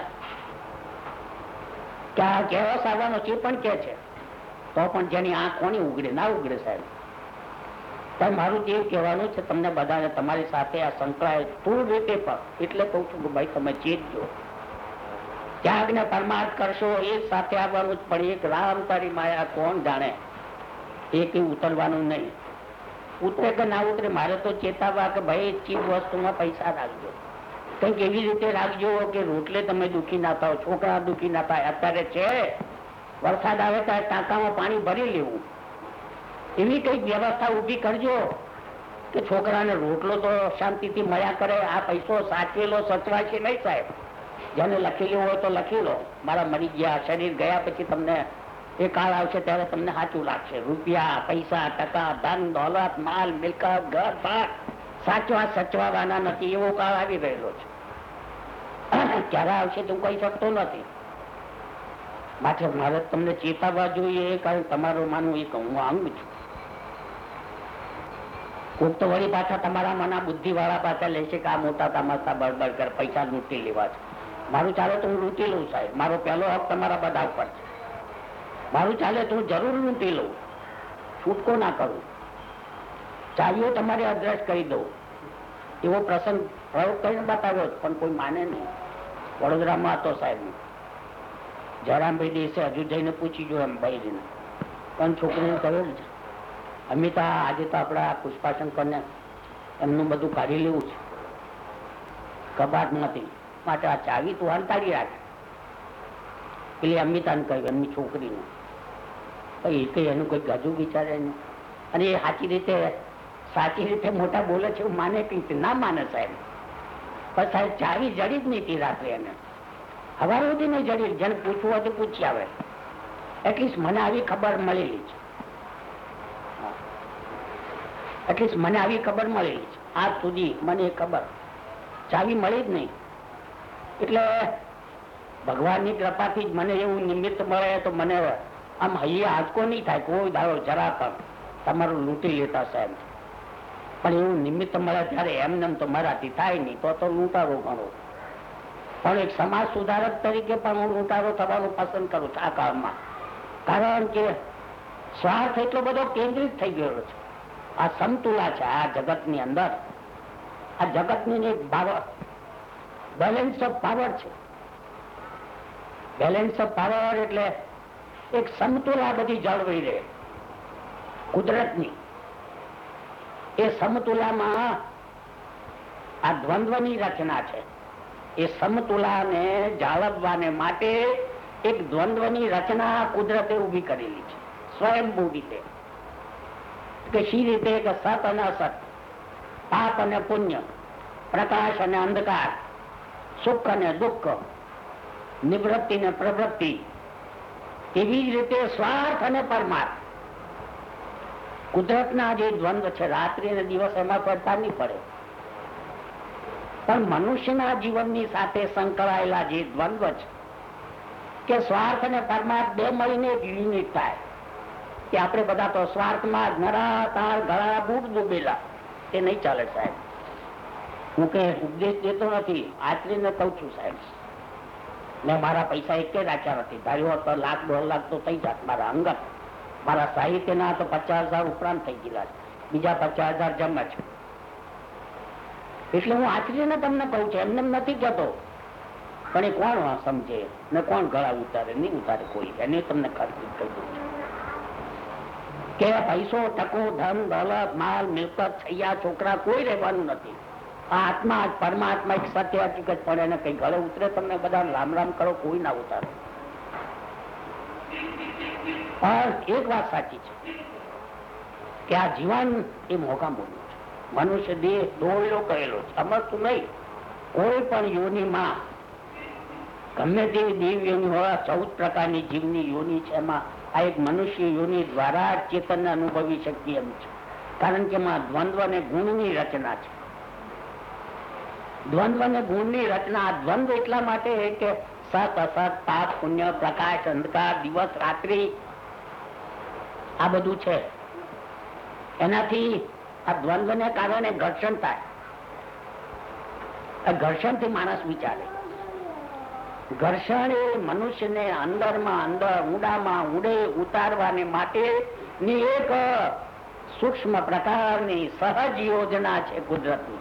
કે આ કેવો સારવાનો છે પણ કે છે, તો પણ જેની આંખ કોની ઉગડે ના ઉગડે સાહેબ. પણ મારું જે કહેવાનું છે તમને બધાને, તમારી સાથે આ સંકળાય સ્થૂળ રીતે પણ, એટલે કઉ છું કે ભાઈ તમે ચેતજો, ત્યાગ ને પરમાર્થ કરશો એ સાથે આવવાનું જ. પણ એક રામ તારી માયા કોણ જાણે, એ કઈ ઉતરવાનું નહીં. ઉતરે કે ના ઉતરે, મારે તો ચેતાવવા કે ભાઈ ચીજ વસ્તુમાં પૈસા રાખજો, કંઈક એવી રીતે રાખજો કે રોટલે તમે દુખી ના થાવ, છોકરા દુખી ના થાય. અત્યારે છે વરસાદ આવે ત્યારે ટાંકામાં પાણી ભરી લેવું, એવી કઈક વ્યવસ્થા ઉભી કરજો કે છોકરાને રોટલો તો શાંતિથી મળ્યા કરે. આ પૈસો સાચવેલો સચવાય છે નહીં સાહેબ. જેને લખેલું હોય તો લખી લો. મારા મરી ગયા, શરીર ગયા પછી તમને એ કાળ આવશે ત્યારે તમને સાચું લાગશે. રૂપિયા, પૈસા, ટકા, ધન, દોલત, માલ, મિલકત, ઘર બાર સાચવા સચવાવાના નથી. એવો કાળ આવી રહેલો છે. ક્યારે આવશે તો કહી શકતો નથી. માટે મારે તમને ચેતવવા જોઈએ, કારણ તમારું માનવું એક હું અંગ છું. કોક તો વળી પાછા તમારા મના બુદ્ધિ વાળા પાછા લેશે કે આ મોટા તમાશા બળબડ કર, પૈસા લૂંટી લેવા છે. મારું ચાલે તો હું લૂંટી લઉં સાહેબ, મારો પહેલો હક તમારા બધા ઉપર છે. મારું ચાલે તો હું જરૂર લૂંટી લઉં, છૂટકો ના કરું. ચાવીઓ તમારે અડ્રેસ કરી દઉં, એવો પ્રસંગ પ્રયોગ કરીને બતાવ્યો, પણ કોઈ માને નહીં. વડોદરામાં હતો સાહેબ, જયરામભાઈ દેશે હજુ જઈને પૂછી જો એમ ભાઈને, પણ છોકરીને કહ્યું છે અમિતા આજે તો આપડા પુષ્પાશંકરને એમનું બધું કાઢી લેવું છે કબાટ નથી, માટે આ ચાવી તું હંતાડી રાખે. પેલી અમિતાને કહ્યું, એમની છોકરીને, એ કઈ એનું કોઈ ગજુ વિચારે નહીં. અને એ સાચી રીતે મોટા બોલે છે એવું માને કઈ ના માને સાહેબ. પણ સાહેબ ચાવી જડી જ નહીં રાત્રે, એને હવાર સુધી નહીં જડી. જેને પૂછવું હોય તો પૂછી આવે. એટલીસ્ટ મને આવી ખબર મળેલી છે, એટલીસ્ટ મને આવી ખબર મળેલી છે. આજ સુધી મને ખબર ચાવી મળી જ નહીં. એટલે ભગવાનની કૃપાથી જ મને એવું નિમિત્ત મળે તો મને આમ હૈયે આંચકો નહીં થાય કોઈ દાડો જરા પણ તમારું લૂંટી લેતા સાહેબ. પણ એવું નિમિત્ત મળે ત્યારે એમને તો મરાઠી થાય નહીં, તો લૂંટારો ગણો. પણ એક સમાજ સુધારક તરીકે પણ હું લૂંટારો થવાનું પસંદ કરું છું આ કાળમાં. કારણ કે સ્વાર્થ એટલો બધો કેન્દ્રિત થઈ ગયો છે. આ સમતુલા છે આ જગતની અંદર. આ જગતની એક બેલેન્સ ઓફ પાવર છે. બેલેન્સ ઓફ પાવર એટલે એક સમતુલા બધી જળવાઈ રહે કુદરતની. એ સમતુલામાં આ દ્વંદ્વની રચના છે. એ સમતુલાને જાળવવાને માટે એક દ્વંદ્વની રચના કુદરતે ઉભી કરેલી છે સ્વયંભૂ રીતે. કે શી રીતે કે સત અને અસત, પાપ અને પુણ્ય, પ્રકાશ અને અંધકાર, સુખ અને દુઃખ, નિવૃત્તિ ને પ્રવૃત્તિ. એવી જ રીતે સ્વાર્થ અને પરમાર્થ. કુદરતના જે દ્વંદ્વ છે રાત્રિ અને દિવસ એમાં પડતા નહીં પડે, પણ મનુષ્યના જીવનની સાથે સંકળાયેલા જે દ્વંદ્વ છે કે સ્વાર્થ અને પરમાર્થ બે મળીને એક યુનિટ થાય. કે આપણે બધા તો સ્વાર્થમાં નરાતાર ગળા બૂટ ડૂબેલા, એ નહીં ચાલે સાહેબ. હું કે ઉપદેશ દેતો નથી, આચરીને કઉ છું સાહેબ. મેં મારા પૈસા એક રાખ્યા નથી. ધાર્યો તો લાખ 1.5 લાખ તો થઈ જાત મારા અંગત. મારા સાહિત્યના તો 50,000 ઉપરાંત થઈ ગયેલા છે, બીજા 50,000 જમા છે. એટલે હું આચરીને તમને કહું છું, એમને નથી કહેતો. પણ એ કોણ સમજે ને કોણ ગળા ઉતારે? નહીં ઉતારે કોઈ. એને તમને ખર્ચ કહી દઉં છું કે પૈસો, ટકો, ધન, દોલત, માલ, મિલકત, છૈયા, છોકરા કોઈ રહેવાનું નથી. આ આત્મા પરમાત્મા એક સત્ય હકીકત પડે એને કઈ ગળે ઉતરે. તમને બધા રામ રામ કરો, કોઈ ના ઉતારે. એક વાત સાચી છે કે આ જીવન એ મોઘા મોડું છે. મનુષ્ય દેહ દોડેલો કરેલો છે, સમજતું નહીં. કોઈ પણ યોનિમાં ગમે તેવી દેવ યોની હોય, 14 પ્રકારની જીવની યોની છે. એમાં આ એક મનુષ્ય યોની દ્વારા ચેતન અનુભવી શકીએ એમ છે. કારણ કે એમાં દ્વંદ્વ અને ગુણની રચના છે. દ્વંદ્વ અને ગુણની રચના. દ્વંદ્વ એટલા માટે કે સત અસત, પાપ પુણ્ય, પ્રકાશ અંધકાર, દિવસ રાત્રિ, આ બધું છે. એનાથી આ દ્વંદ્વને કારણે ઘર્ષણ થાય. આ ઘર્ષણથી માણસ વિચારે. ઘર્ષણ એ મનુષ્યને અંદરમાં અંદર, ઊંડામાં ઊંડે ઉતારવાને માટેની એક સૂક્ષ્મ પ્રકારની સહજ યોજના છે કુદરતની.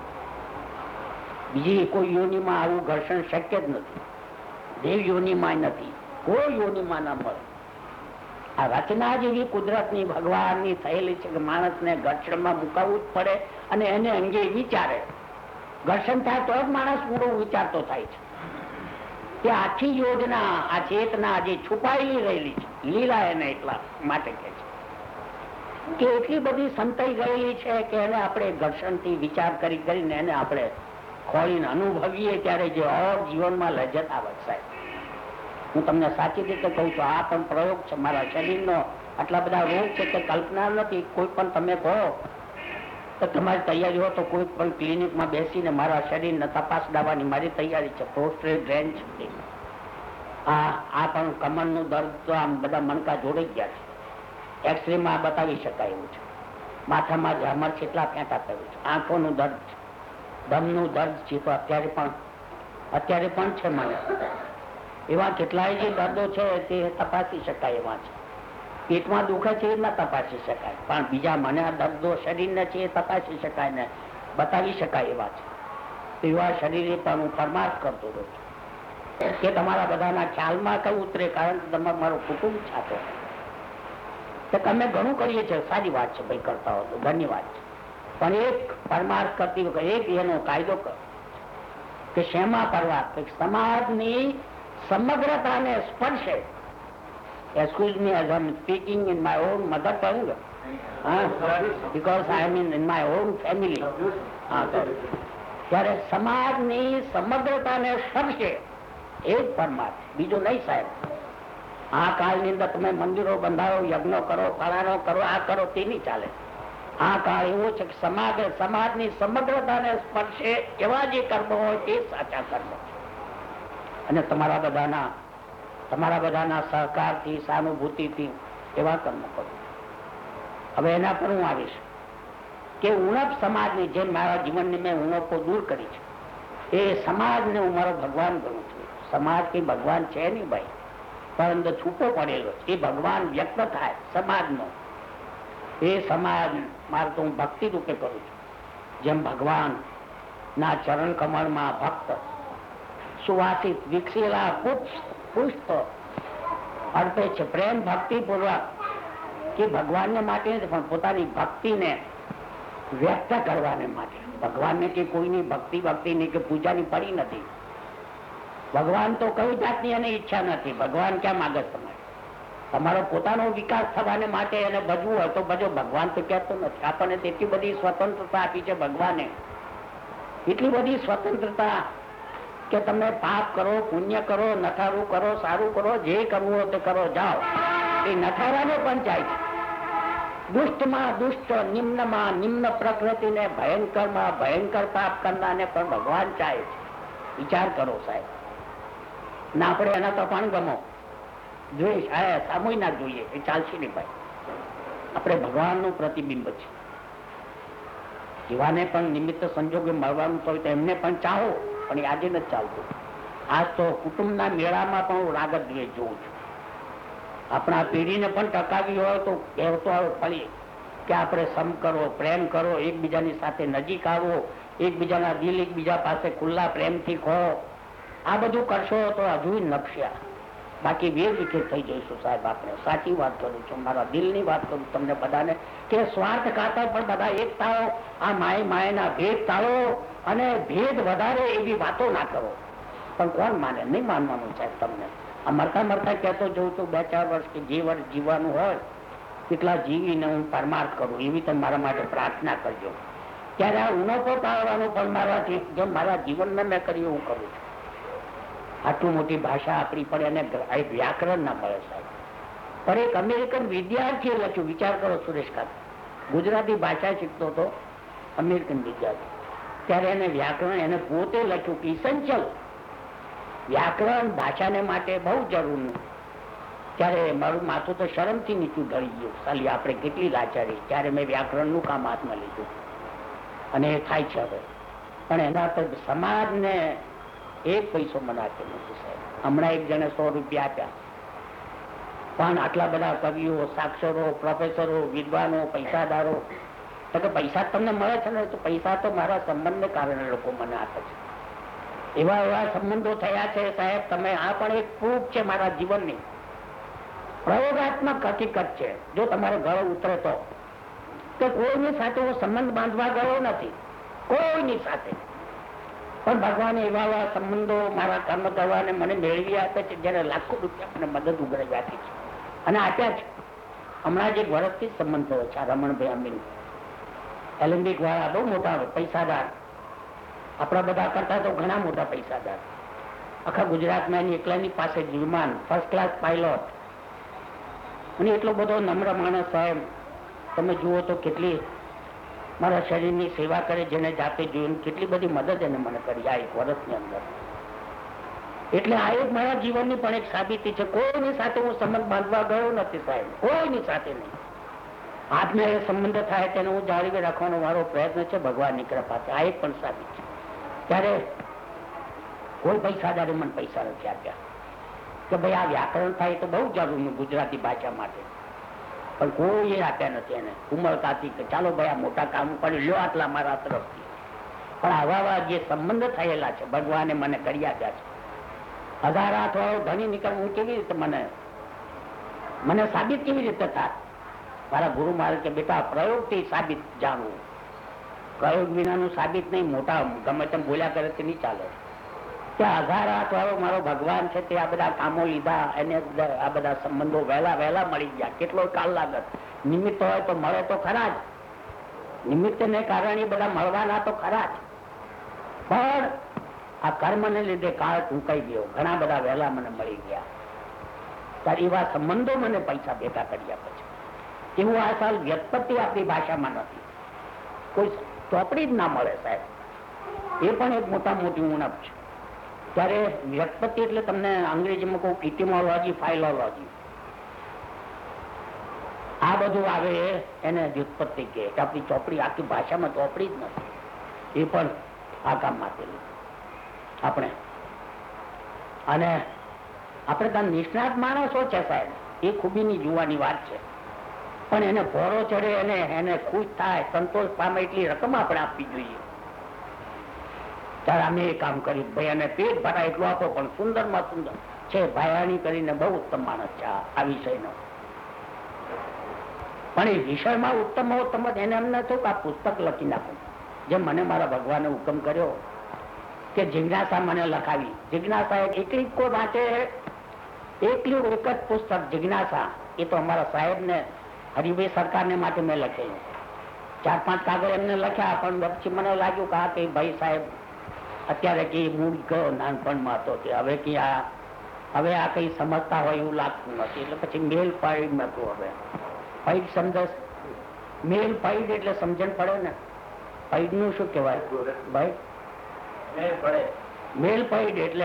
બીજી કોઈ યોનિમાં આવું ઘર્ષણ શક્ય જ નથી. દેવ યોનિમાં નથી, કોઈ યોનિમાં ના મળે. આ રચના જેવી કુદરતની ભગવાનની થયેલી છે કે માણસને ઘર્ષણમાં મુકાવવું જ પડે અને એને અંગે વિચારે. ઘર્ષણ થાય તો જ માણસ ઊંડો વિચારતો થાય છે. તે આખી યોજના, આ ચેતના જે છુપાયેલી રહેલી છે, લીલા એને એટલા માટે કે છે કે એટલી બધી સંતાઈ ગયેલી છે કે એને આપણે ઘર્ષણથી વિચાર કરી કરીને એને આપણે ખોળીને અનુભવીએ ત્યારે જે ઓર જીવનમાં લજ્જત આવે સાહેબ. હું તમને સાચી રીતે કહું છું, આ પણ પ્રયોગ છે મારા શરીરનો. આટલા બધા રોગ છે કે કલ્પના નથી. કોઈ પણ તમે કહો તો તમારી તૈયારી હોય તો કોઈ પણ ક્લિનિકમાં બેસીને મારા શરીરને તપાસ દાવાની મારી તૈયારી છે. પ્રોસ્ટેટ ગ્લેન્ડ છે, આ પણ કમરનું દર્દ તો આમ બધા મણકા જોડાઈ ગયા છે. એક્સરેમાં બતાવી શકાય એવું છે. માથામાં ઝામર કેટલા ફેંટા થયું છે. આંખોનું દર્દ છે, દમનું દર્દ છે. તો અત્યારે પણ છે મને. એવા કેટલાય જે દર્દો છે તે તપાસી શકાય એવા છે. પેટમાં દુખે છે એ ના તપાસી શકાય, પણ બીજા મને આ દર્દો શરીરને છે એ તપાસી શકાય ને બતાવી શકાય એવા છે. એવા શરીરે પણ હું પરમાર્થ કરતો રહું છું કે તમારા બધાના ખ્યાલમાં કઈ ઉતરે, કારણ કે તમે મારું કુટુંબ છાતો અમે ઘણું કરીએ છીએ. સારી વાત છે ભાઈ, કરતા હો તો ધન્યવાદ છે. પણ એક પરમાર્થ કરતી વખતે એક એનો કાયદો કરો કે શેમાં કરવા, સમાજની સમગ્રતાને સ્પર્શે. Excuse me as I'm speaking in my own mother tongue, because I am in my own family. ત્યારે સમાજની સમગ્રતાને સ્પર્શે એ જ પરમાર્થ, બીજું નહીં સાહેબ. આ કાળની અંદર તમે મંદિરો બંધાવો, યજ્ઞો કરો, ફળાનો કરો, આ કરો, તે નહીં ચાલે. આ કાળ એવો છે કે સમાજની સમગ્રતાને સ્પર્શે એવા જે કર્મ હોય તે સાચા કર્મ. અને તમારા બધાના સહકારથી, સહાનુભૂતિથી એવા કર્મ કરો. હવે એના પર હું આવીશ કે ઉણપ સમાજની, જે મારા જીવનની મેં ઉણપો દૂર કરી છે, એ સમાજને હું મારો ભગવાન ગણું છું. સમાજ કઈ ભગવાન છે નહીં ભાઈ, પરંતુ છૂટો પડેલો છે. એ ભગવાન વ્યક્ત થાય સમાજનો, એ સમાજ મારે તો હું ભક્તિ રૂપે કરું છું. જેમ ભગવાન ના ચરણ કમળમાં ભક્ત સુવાસિત વિકસેલા પુષ્પ અર્પે છે પ્રેમ ભક્તિ પૂર્વક, કે ભગવાનને માટે નથી પણ પોતાની ભક્તિને વ્યક્ત કરવાને માટે. ભગવાનને કે કોઈની ભક્તિની કે પૂજાની પડી નથી. ભગવાન તો કઈ જાતની એને ઈચ્છા નથી. ભગવાન ક્યાં માગે તમારો પોતાનો વિકાસ થવાને માટે એને ભજવું હોય તો ભજો. ભગવાન તો કહેતો નથી. આપણને એટલી બધી સ્વતંત્રતા આપી છે ભગવાને, એટલી બધી સ્વતંત્રતા કે તમે પાપ કરો, પુણ્ય કરો, નઠારું કરો, સારું કરો, જે કરવું હોય તે કરો, જાઓ. એ નઠારાને પણ જાય છે. દુષ્ટમાં દુષ્ટ, નિમ્નમાં નિમ્ન પ્રકૃતિને, ભયંકરમાં ભયંકર પાપ કરનારને પણ ભગવાન ચાહે છે. વિચાર કરો સાહેબ. ના આપણે એના તો પણ ગમો દ્વેષ સામૂહિક ના જોઈએ, એ ચાલશે નહીં ભાઈ. આપણે ભગવાનનું પ્રતિબિંબ છે. જીવાને પણ નિમિત્ત સંજોગે મળવાનું તો એમને પણ ચાહો, પણ આજે નથી ચાલતું. આજ તો કુટુંબના મેળામાં પણ હું રાગ દ્વેષ જોઉં છું. આપણા પેઢીને પણ ટકાવી હોય તો કહેતો આવે ફળી કે આપણે સમ કરો, પ્રેમ કરો, એકબીજાની સાથે નજીક આવો, એકબીજાના દિલ એકબીજા પાસે ખુલ્લા પ્રેમથી ખો. આ બધું કરશો તો હજુ નકશ્યા, બાકી વેર વિખેર થઈ જઈશું સાહેબ. આપણે સાચી વાત કરું છું, મારા દિલની વાત કરું તમને બધાને, કે સ્વાર્થ ખાતર પણ બધા એક થાઓ. આ માયના ભેદ ટાળો અને ભેદ વધારે એવી વાતો ના કરો. પણ કોણ માને? નહીં માનવાનું સાહેબ. તમને આ મરતા કહેતો જોઉં છું 2-4 વર્ષ કે જે વર્ષ જીવવાનું હોય કેટલા જીવીને હું પરમાર્થ કરું, એવી તમે મારા માટે પ્રાર્થના કરજો. ત્યારે આ ઉણપો ટાળવાનું પણ મારાથી, જેમ મારા જીવનમાં મેં કર્યું હું કરું છું. આટલું મોટી ભાષા આપણી પડે અને એક વ્યાકરણ ના મળે સાહેબ. પણ એક અમેરિકન વિદ્યાર્થીએ લખ્યું, વિચાર કરો સુરેશ કાકા, ગુજરાતી ભાષા શીખતો હતો, અમેરિકન વિદ્યાર્થી. ત્યારે એને વ્યાકરણ એને પોતે લખ્યું કે ઇસેન્શિયલ વ્યાકરણ ભાષાને માટે બહુ જરૂરનું. ત્યારે મારું માથું તો શરમથી નીચું ઢળી ગયું. સાલી આપણે કેટલી લાચારી. ત્યારે મેં વ્યાકરણનું કામ હાથમાં લીધું અને એ થાય છે હવે. પણ એના પર સમાજને એક પૈસો મને આપે નથી સાહેબ. હમણાં એક જણે 100 રૂપિયા આપ્યા, પણ આટલા બધા કવિઓ, સાક્ષરો, પ્રોફેસરો, વિદ્વાનો, પૈસાદારો, તો કે પૈસા તમને મળે છે ને, તો પૈસા તો મારા સંબંધને કારણે લોકો મને આપે છે. એવા સંબંધો થયા છે સાહેબ. તમે આ પણ એક પ્રૂફ છે મારા જીવનની, પ્રયોગાત્મક હકીકત છે. જો તમારે ગળો ઉતરે તો કોઈની સાથે હું સંબંધ બાંધવા ગયો નથી, કોઈની સાથે. પણ ભગવાને એવા સંબંધો મારા કર્મ કરવાને મને મેળવી આપે છે, જયારે લાખો રૂપિયા મને મદદ ઉઘરાવી આપી છે અને આપ્યા છે. હમણાં જ એક વર્ષથી સંબંધ થયો છે રમણભાઈ અમીન, એલેમ્બિક વાળા, બહુ મોટા પૈસાદાર, આપણા બધા કરતા તો ઘણા મોટા પૈસાદાર. આખા ગુજરાતમાં એની એકલાની પાસે વિમાન, ફર્સ્ટ ક્લાસ પાયલોટ, અને એટલો બધો નમ્ર માણસ સાહેબ. તમે જુઓ તો કેટલી મારા શરીરની સેવા કરે, જેને જાતે જોઈને કેટલી બધી મદદ એને મને કરી આ 1 વર્ષની અંદર. એટલે આ એક મારા જીવનની પણ એક સાબિતી છે. કોઈની સાથે હું સંબંધ બાંધવા ગયો નથી સાહેબ, કોઈની સાથે નહીં. આજને એ સંબંધ થાય તેને હું જાળવી રાખવાનો મારો પ્રયત્ન છે ભગવાનની કૃપાથી. આ એક પણ સાબિત છે. ત્યારે કોઈ પૈસાદારે મને પૈસા નથી આપ્યા કે ભાઈ આ વ્યાકરણ થાય તો બહુ જરૂર ગુજરાતી ભાષા માટે, પણ કોઈ એ આપ્યા નથી. એને ઉમળકાથી કે ચાલો ભાઈ આ મોટા કામ કરી લ્યો આટલા મારા તરફથી. પણ આવા જે સંબંધ થયેલા છે ભગવાને મને કરી આપ્યા છે. 1000 હાથ વાળો ધણી નીકળ હું કેવી રીતે મને સાબિત કેવી રીતે થાય? મારા ગુરુ મારે કે બેટા પ્રયોગથી સાબિત જાણવું, પ્રયોગ વિનાનું સાબિત નહીં. મોટા ગમે તેમ બોલ્યા કરે તે નહીં ચાલે. કે 1000 હાથ વાળો મારો ભગવાન છે તે આ બધા કામો લીધા, એને આ બધા સંબંધો વહેલા મળી ગયા. કેટલો કાળ લાગત. નિમિત્ત હોય તો મળે તો ખરા જ, નિમિત્તને કારણે બધા મળવાના તો ખરા જ, પણ આ કર્મને લીધે કાળ ટૂંકાઈ ગયો. ઘણા બધા વહેલા મને મળી ગયા. ત્યારે એવા સંબંધો મને પૈસા ભેગા કર્યા પછી એવું આ સાલ વ્યુત્પત્તિ આપણી ભાષામાં નથી. કોઈ ચોપડી જ ના મળે સાહેબ, એ પણ એક મોટા મોટી ઉણપ છે. ત્યારે વ્યુત્પત્તિ એટલે તમને અંગ્રેજીમાં કહું ઇટિમોલોજી, ફાઇલોલોજી, આ બધું આવે એને વ્યુત્પત્તિ કહે. આપણી ચોપડી આખી ભાષામાં ચોપડી જ નથી. એ પણ આ કામ માટે આપણે અને આપણે ત્યાં નિષ્ણાત માણસો છે સાહેબ, એ ખૂબીની જોવાની વાત છે. પણ એને ભોરો ચડે એને ખુશ થાય, સંતોષ પામે એટલી રકમ આપણે આપવી જોઈએ. ત્યારે અમે એ કામ કર્યું ભાઈ, અને પેટ ભરાય એટલું આપો, પણ સુંદરમાં સુંદર છે. ભાયાણી કરીને બહુ ઉત્તમ માણસ છે આ વિષયનો. પણ એ વિષયમાં ઉત્તમ એને એમને થયું કે આ પુસ્તક લખી નાખું. જેમ મને મારા ભગવાને હુકમ કર્યો કે જિજ્ઞાસા મને લખાવી. જિજ્ઞાસા એટલી કોઈ વાંચે, એકલું એક જ પુસ્તક જિજ્ઞાસા. એ તો અમારા સાહેબને હરિભાઈ સરકારને માટે મેં લખેલું. 4-5 કાગળ એમને લખ્યા, પણ પછી મને લાગ્યું કે આ કઈ ભાઈ સાહેબ અત્યારે કઈ મૂળ ગયો નાનપણમાં હતો તે હવે આ કઈ સમજતા હોય એવું લાગતું નથી. એટલે પછી મેલ પાડી નતું. હવે પૈડ સમજ, મેલ પૈડ એટલે સમજણ પડે ને. પૈડ નું શું કહેવાય ભાઈ? મેલ પૈડ એટલે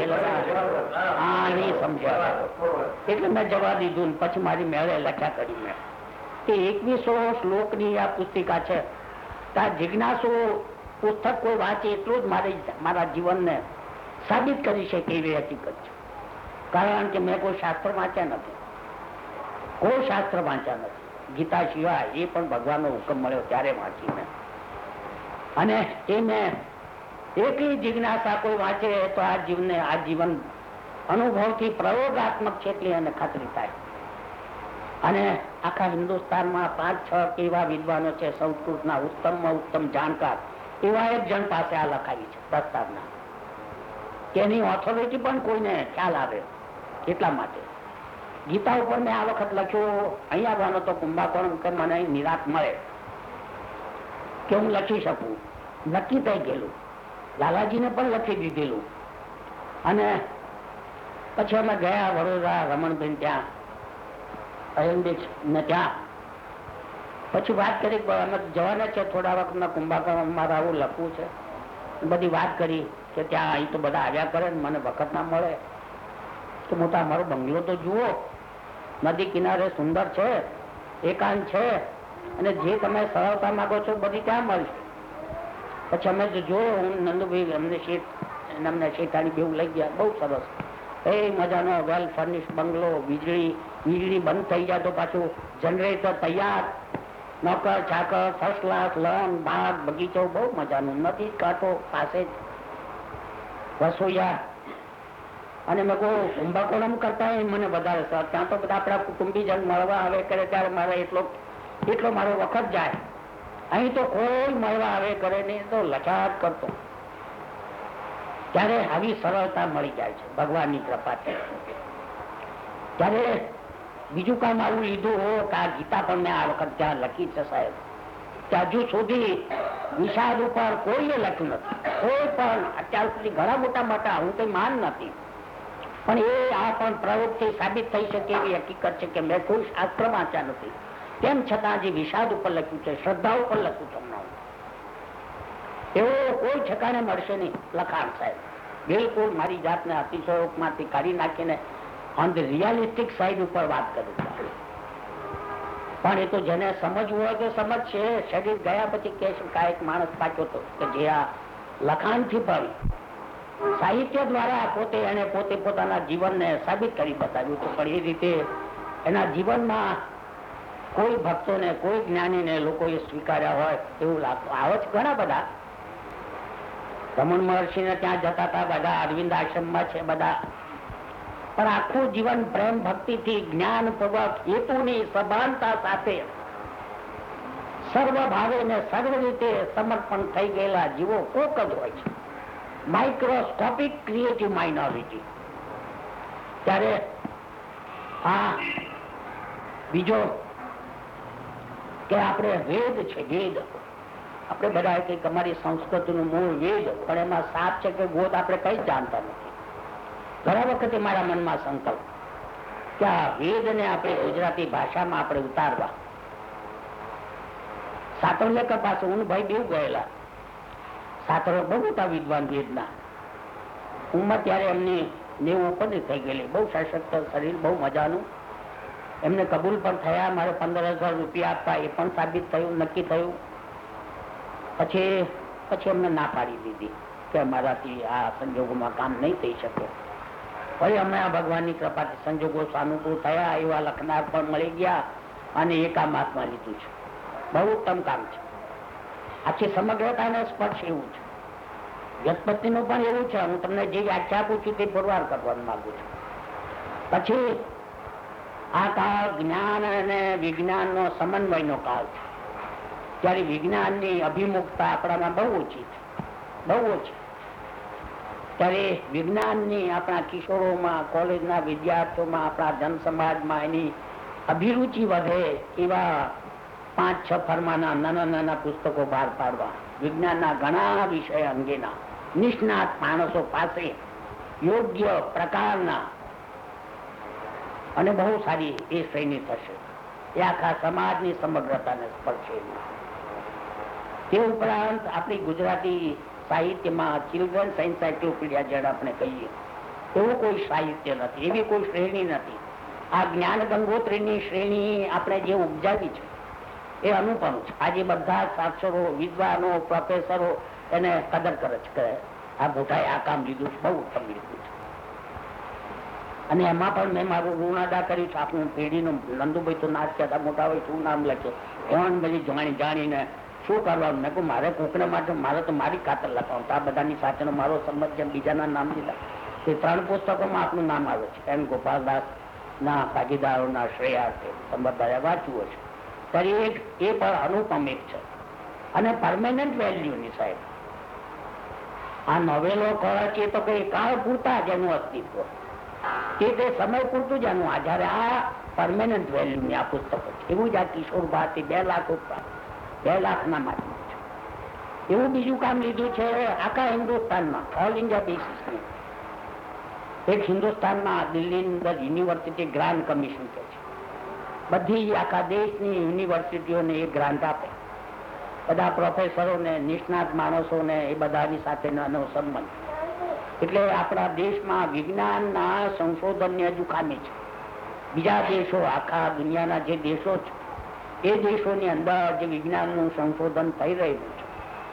સમજ્યા. એટલે મેં જવા દીધું. પછી મારી મેળે લખ્યા કરી મેં કે 2100 શ્લોકની આ પુસ્તિકા છે. ત્યાં જિજ્ઞાસુ પુસ્તક કોઈ વાંચે એટલું જ મારા જીવનને સાબિત કરી શકે એવી હકીકત છે. કારણ કે મેં કોઈ શાસ્ત્ર વાંચ્યા નથી, કોઈ શાસ્ત્ર વાંચ્યા નથી. ગીતા સિવાય એ પણ ભગવાનનો હુકમ મળ્યો ત્યારે વાંચી મેં. અને એ મેં એકલી જિજ્ઞાસા કોઈ વાંચે તો આ જીવન અનુભવથી પ્રયોગાત્મક છે એટલી એને ખાતરી થાય. અને આખા હિન્દુસ્તાનમાં 5-6 એવા વિદ્વાનો છે સંસ્કૃતના ઉત્તમમાં ઉત્તમ જાણકાર, એવા એક જણ પાસે આ લખાવી છે પ્રસ્તાવના. તેની ઓથોરિટી પણ કોઈને ખ્યાલ આવે એટલા માટે. ગીતા ઉપર મેં આ વખત લખ્યું. અહીંયા આવવાનો તો કુંભાકોણ કે મને નિરાશ મળે કે હું લખી શકું. નક્કી થઈ ગયેલું. લાલાજીને પણ લખી દીધેલું. અને પછી અમે ગયા વડોદરા રમણબેન ત્યાં, ને ત્યાં પછી વાત કરી અમે જવાના છે થોડા વખતમાં કુંભાકોણ, મારે આવું લખવું છે. બધી વાત કરી કે ત્યાં અહીં તો બધા આવ્યા કરે ને મને વખત ના મળે. તો મોટા મારો બંગલો તો જુઓ, નદી કિનારે સુંદર છે, એકાંત છે, અને જે તમે સરળતા માંગો છો બધી ત્યાં મળશે. પછી અમે જોયો, હું નંદુભાઈ અમને શેઠાણી બેવું લઈ ગયા. બહુ સરસ એ મજાનો વેલ ફર્નિશ બંગલો. વીજળી બંધ થઈ જાય તો પાછું જનરેટર તૈયાર, નોકર ચાકર, ફર્સ્ટ ક્લાસ, લન, બાગ, બગીચો, બહુ મજાનું. નદી કાંઠો પાસે જ, રસોઈયા. અને મેં કહું કુંભાકોણમ કરતા મને વધારે સર, ત્યાં તો બધા આપણા કુટુંબીજન મળવા આવે કરે ત્યારે મારે એટલો મારો વખત જાય. અહીં તો કોઈ મળવા આવે કરે નહીં, તો લખાટ કરતો. ત્યારે આવી સરળતા મળી જાય છે ભગવાનની કૃપાથી. ત્યારે બીજું કામ આવું લીધું હો કે આ ગીતા પણ મેં આ વખત ત્યાં લખી છે સાહેબ. ત્યાં હજુ સુધી વિષાદ ઉપર કોઈએ લખ્યું નથી. કોઈ પણ અત્યાર સુધી ઘણા મોટા હું કઈ માન નથી, પણ એ આ પણ પ્રયોગથી સાબિત થઈ શકે એવી હકીકત છે કે મેં કોઈ શાસ્ત્ર વાંચ્યા નથી. તેમ છતાં જે વિષાદ ઉપર લખ્યું છે, શ્રદ્ધા ઉપર લખ્યું છે, એવો કોઈ ઠેકાણે મળશે નહીં લખાણ સાહેબ. બિલકુલ મારી જાતને અતિશયોક્તિમાંથી કાઢી નાખીને ઓન ધ રિયાલિસ્ટિક સાઈડ ઉપર વાત કરું છું. પણ એ તો જેને સમજવું હોય તો સમજશે. શરીર ગયા પછી કે કાંઈક માણસ પાક્યો હતો કે જે આ લખાણથી પણ સાહિત્ય દ્વારા પોતે એને પોતે પોતાના જીવનને સાબિત કરી બતાવ્યું હતું. પણ એ રીતે એના જીવનમાં કોઈ ભક્તોને કોઈ જ્ઞાનીને લોકોએ સ્વીકાર્યા હોય એવું લાગતું. આવો જ ઘણા બધા રમણ મહર્ષિને ત્યાં જતા હતા બધા, અરવિંદ આશ્રમમાં છે બધા, પણ આખું જીવન પ્રેમ ભક્તિથી જ્ઞાનપૂર્વક હેતુની સભાનતા સાથે સર્વ ભાવે ને સર્વ રીતે સમર્પણ થઈ ગયેલા જીવો કોક જ હોય છે. Microscopic creative minority. ત્યારે આ બીજો કે આપણે વેદ છે, વેદ આપણે બધા કઈક અમારી સંસ્કૃતિનું મૂળ વેદ, પણ એમાં સાપ છે કે ગોદ આપણે કઈ જાણતા નથી. ઘણા વખતે મારા મનમાં સંકલ્પ કે આ વેદને આપણે ગુજરાતી ભાષામાં આપણે ઉતારવા. સાતોલેકર પાસે હું ભાઈ બેવ ગયેલા. સાતરો બહુ મોટા વિદ્વાન વેદના, ઉંમર ત્યારે એમની 90 ઉપર થઈ ગયેલી, બહુ સશક્ત શરીર, બહુ મજાનું. એમને કબૂલ પણ થયા. મારે 15,000 રૂપિયા આપવા એ પણ સાબિત થયું, નક્કી થયું. પછી એમને ના પાડી દીધી કે મારાથી આ સંજોગોમાં કામ નહીં થઈ શકે. પછી અમે આ ભગવાનની કૃપાથી સંજોગો સાનુકૂળ થયા, એવા લખનાર પણ મળી ગયા અને એ કામ હાથમાં લીધું છે. બહુ ઉત્તમ કામ છે. આખી સમગ્રતાને સ્પર્શ એવું છે. વ્યસ્પતિનું પણ એવું છે. હું તમને જે વ્યાખ્યા આપું છું તે પુરવાર કરવાનું માંગુ છું. પછી આ કાળ જ્ઞાન અને વિજ્ઞાનનો સમન્વયનો કાળ છે. ત્યારે વિજ્ઞાનની અભિમુખતા આપણામાં બહુ ઓછી છે, બહુ ઓછી. ત્યારે વિજ્ઞાનની આપણા કિશોરોમાં, કોલેજના વિદ્યાર્થીઓમાં, આપણા જનસમાજમાં એની અભિરુચિ વધે એવા 5-6 ફરમાના નાના નાના પુસ્તકો બહાર પાડવા, વિજ્ઞાનના ઘણા વિષય અંગેના નિષ્ણાત માણસો પાસે યોગ્ય પ્રકારના, અને બહુ સારી એ શ્રેણી થશે. એ આખા સમાજની સમગ્રતાને સ્પર્શે. તે ઉપરાંત આપણી ગુજરાતી સાહિત્યમાં ચિલ્ડ્રન્સ એન્સાઇક્લોપીડિયા જેને આપણે કહીએ એવું કોઈ સાહિત્ય નથી, એવી કોઈ શ્રેણી નથી. આ જ્ઞાન ગંગોત્રીની શ્રેણી આપણે જે ઉપજાવી છે એ અનુપમ છે. આજે બધા સાક્ષરો, વિદ્વાનો, પ્રોફેસરો એને કદર કરે છે કે આ મોટાએ આ કામ લીધું છે, બહુ ઉત્તમ લીધું છે. અને એમાં પણ મેં મારું ઋણ અદા કર્યું છે. આપણું પેઢીનું નંદુભાઈ તો નાચ કહેતા મોટા હોય શું નામ લખે, એમાં બધી જાણીને શું કરવાનું. મેં કહું મારે કોકને માટે મારે તો મારી ખાતર લખાવું. આ બધાની સાથેનો મારો સંબંધ જેમ બીજાના નામ લીધા તે 3 પુસ્તકોમાં આપણું નામ આવે છે. એમ ગોપાલદાસ ના ભાગીદારોના શ્રેયાર્થે સંબંધ વાંચવું છે. ત્યારે એ પણ અનુપમ એક છે. અને પરમેનન્ટ વેલ્યુની સાહેબ આ નોવેલો કહે છે તો કઈ કાળ પૂરતા જ એનું અસ્તિત્વ, તે સમય પૂરતું જ એનું. જયારે આ પરમેનન્ટ વેલ્યુની આ પુસ્તકો છે. એવું જ આ કિશોર ભારતી 2 લાખ ઉપર 2 લાખના માટે છે. એવું બીજું કામ લીધું છે આખા હિન્દુસ્તાનમાં, ઓલ ઇન્ડિયા બેસિસ. એક હિન્દુસ્તાનમાં દિલ્હીની અંદર યુનિવર્સિટી ગ્રાન્ટ કમિશન કે છે. બધી આખા દેશની યુનિવર્સિટીઓને એ ગ્રાન્ટ આપે. બધા પ્રોફેસરોને, નિષ્ણાત માણસોને એ બધાની સાથેનો સંબંધ. એટલે આપણા દેશમાં વિજ્ઞાનના સંશોધનની હજુ ખામી છે. બીજા દેશો, આખા દુનિયાના જે દેશો છે એ દેશોની અંદર જે વિજ્ઞાનનું સંશોધન થઈ રહ્યું છે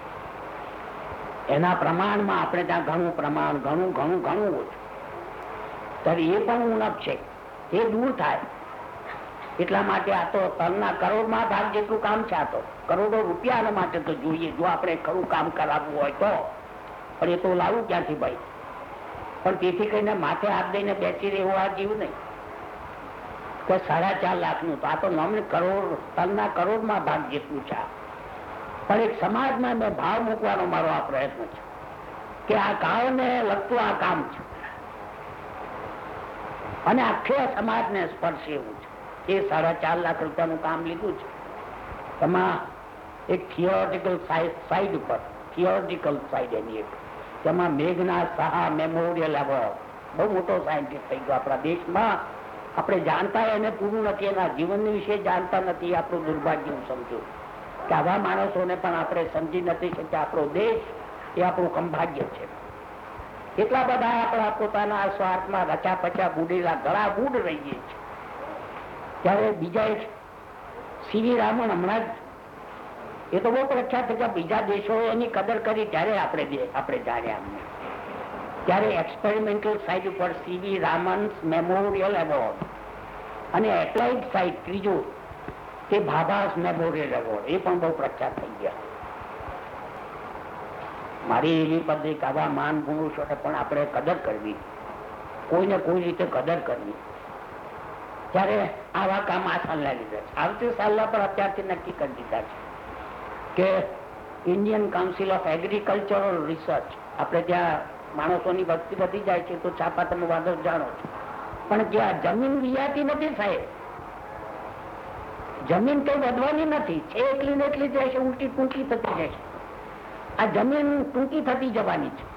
એના પ્રમાણમાં આપણે ત્યાં ઘણું પ્રમાણ, ઘણું ઓછું. ત્યારે એ પણ ઉણપ છે, એ દૂર થાય. એટલા માટે આ તો તલના કરોડમાં ભાગ જેટલું કામ છે. આ તો કરોડો રૂપિયા માટે તો જોઈએ, જો આપણે ખરું કામ કરાવવું હોય તો. પણ એ તો લાવવું ક્યાંથી ભાઈ? પણ તેથી કહીને માથે હાથ દઈને બેસી રહેવું આ જીવ નહીં કે 4.5 લાખનું. તો આ તો નોમને કરોડ, તલના કરોડમાં ભાગ જેટલું છે. પણ એક સમાજમાં મેં ભાવ મૂકવાનો મારો આ પ્રયત્ન છે કે આ કાળને લગતું આ કામ છે અને આખે સમાજને સ્પર્શે એવું છે. એ 4.5 લાખ રૂપિયાનું કામ લીધું છે. એમાં એક થિયોરિટિકલ સાઈડ ઉપર, થિયોરિટિકલ સાઈડ એની એક, તેમાં મેઘનાથ સાહા મેમોરિયલ એવોર્ડ, બહુ મોટો સાયન્ટિસ્ટ થઈ ગયો આપણા દેશમાં. આપણે જાણતા એને પૂરું નથી, એના જીવન વિશે જાણતા નથી. આપણું દુર્ભાગ્ય હું સમજુ કે આવા માણસોને પણ આપણે સમજી નથી શકતા. આપણો દેશ એ આપણું કંભાગ્ય છે. એટલા બધા આપણા પોતાના સ્વાર્થમાં રચા પચા બુડેલા ગળા બુડ રહીએ છીએ. ત્યારે બીજા સીવી રામન હમણાં જ એ તો બહુ પ્રખ્યાત થયા, બીજા દેશો એની કદર કરી ત્યારે આપણે જાણ્યા અમને. ત્યારે એક્સપેરિમેન્ટલ સાઇટ ઉપર સીવી રામન મેમોરિયલ એવોર્ડ અને એપ્લાઇડ સાઇટ ત્રીજું તે ભાભાસ મેમોરિયલ એવોર્ડ એ પણ બહુ પ્રખ્યાત થઈ ગયા. મારી એવી પદ્ધતિ આવા માન પુરુષો પણ આપણે કદર કરવી, કોઈને કોઈ રીતે કદર કરવી. ત્યારે આવા કામ આ સાલના લીધા છે. આવતી સાલના પર અત્યારથી નક્કી કરી દીધા છે કે Indian council of agricultural research, આપણે ત્યાં માણસોની વસ્તી વધી જાય છે તો છાપા તમે વાદળ જાણો છો, પણ જ્યાં જમીન વિયાતી નથી સાહેબ, જમીન કઈ વધવાની નથી, છે એટલી ને એટલી જાય છે, ઉલટી ટૂંકી થતી જાય છે. આ જમીન ટૂંકી થતી જવાની છે.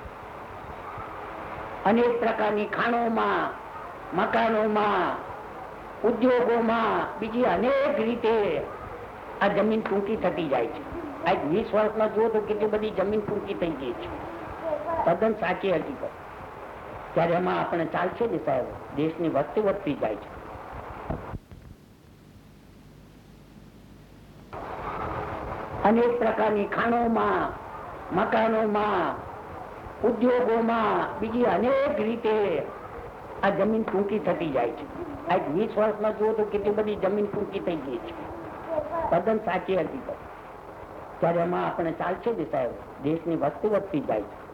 અનેક પ્રકારની ખાણોમાં, મકાનોમાં, ઉદ્યોગોમાં, બીજી અનેક રીતે આ જમીન ટૂંકી થતી જાય છે. આ 20 વર્ષમાં જુઓ તો કેટલી બધી જમીન ટૂંકી થઈ ગઈ છે. તદ્દન સાચી હકીકત. ત્યારે એમાં આપણે ચાલશે ને સાહેબ, દેશની વસ્તી વધતી જાય છે. અનેક પ્રકારની ખાણોમાં, મકાનોમાં, ઉદ્યોગોમાં, બીજી અનેક રીતે આ જમીન ટૂંકી થતી જાય છે. આ 20 વર્ષમાં જુઓ તો કેટલી બધી જમીન ટૂંકી થઈ ગઈ છે. તદ્દન સાચી હકીકત. ત્યારે એમાં આપણે ચાલશે ને સાહેબ, દેશની વસ્તી વધતી જાય છે.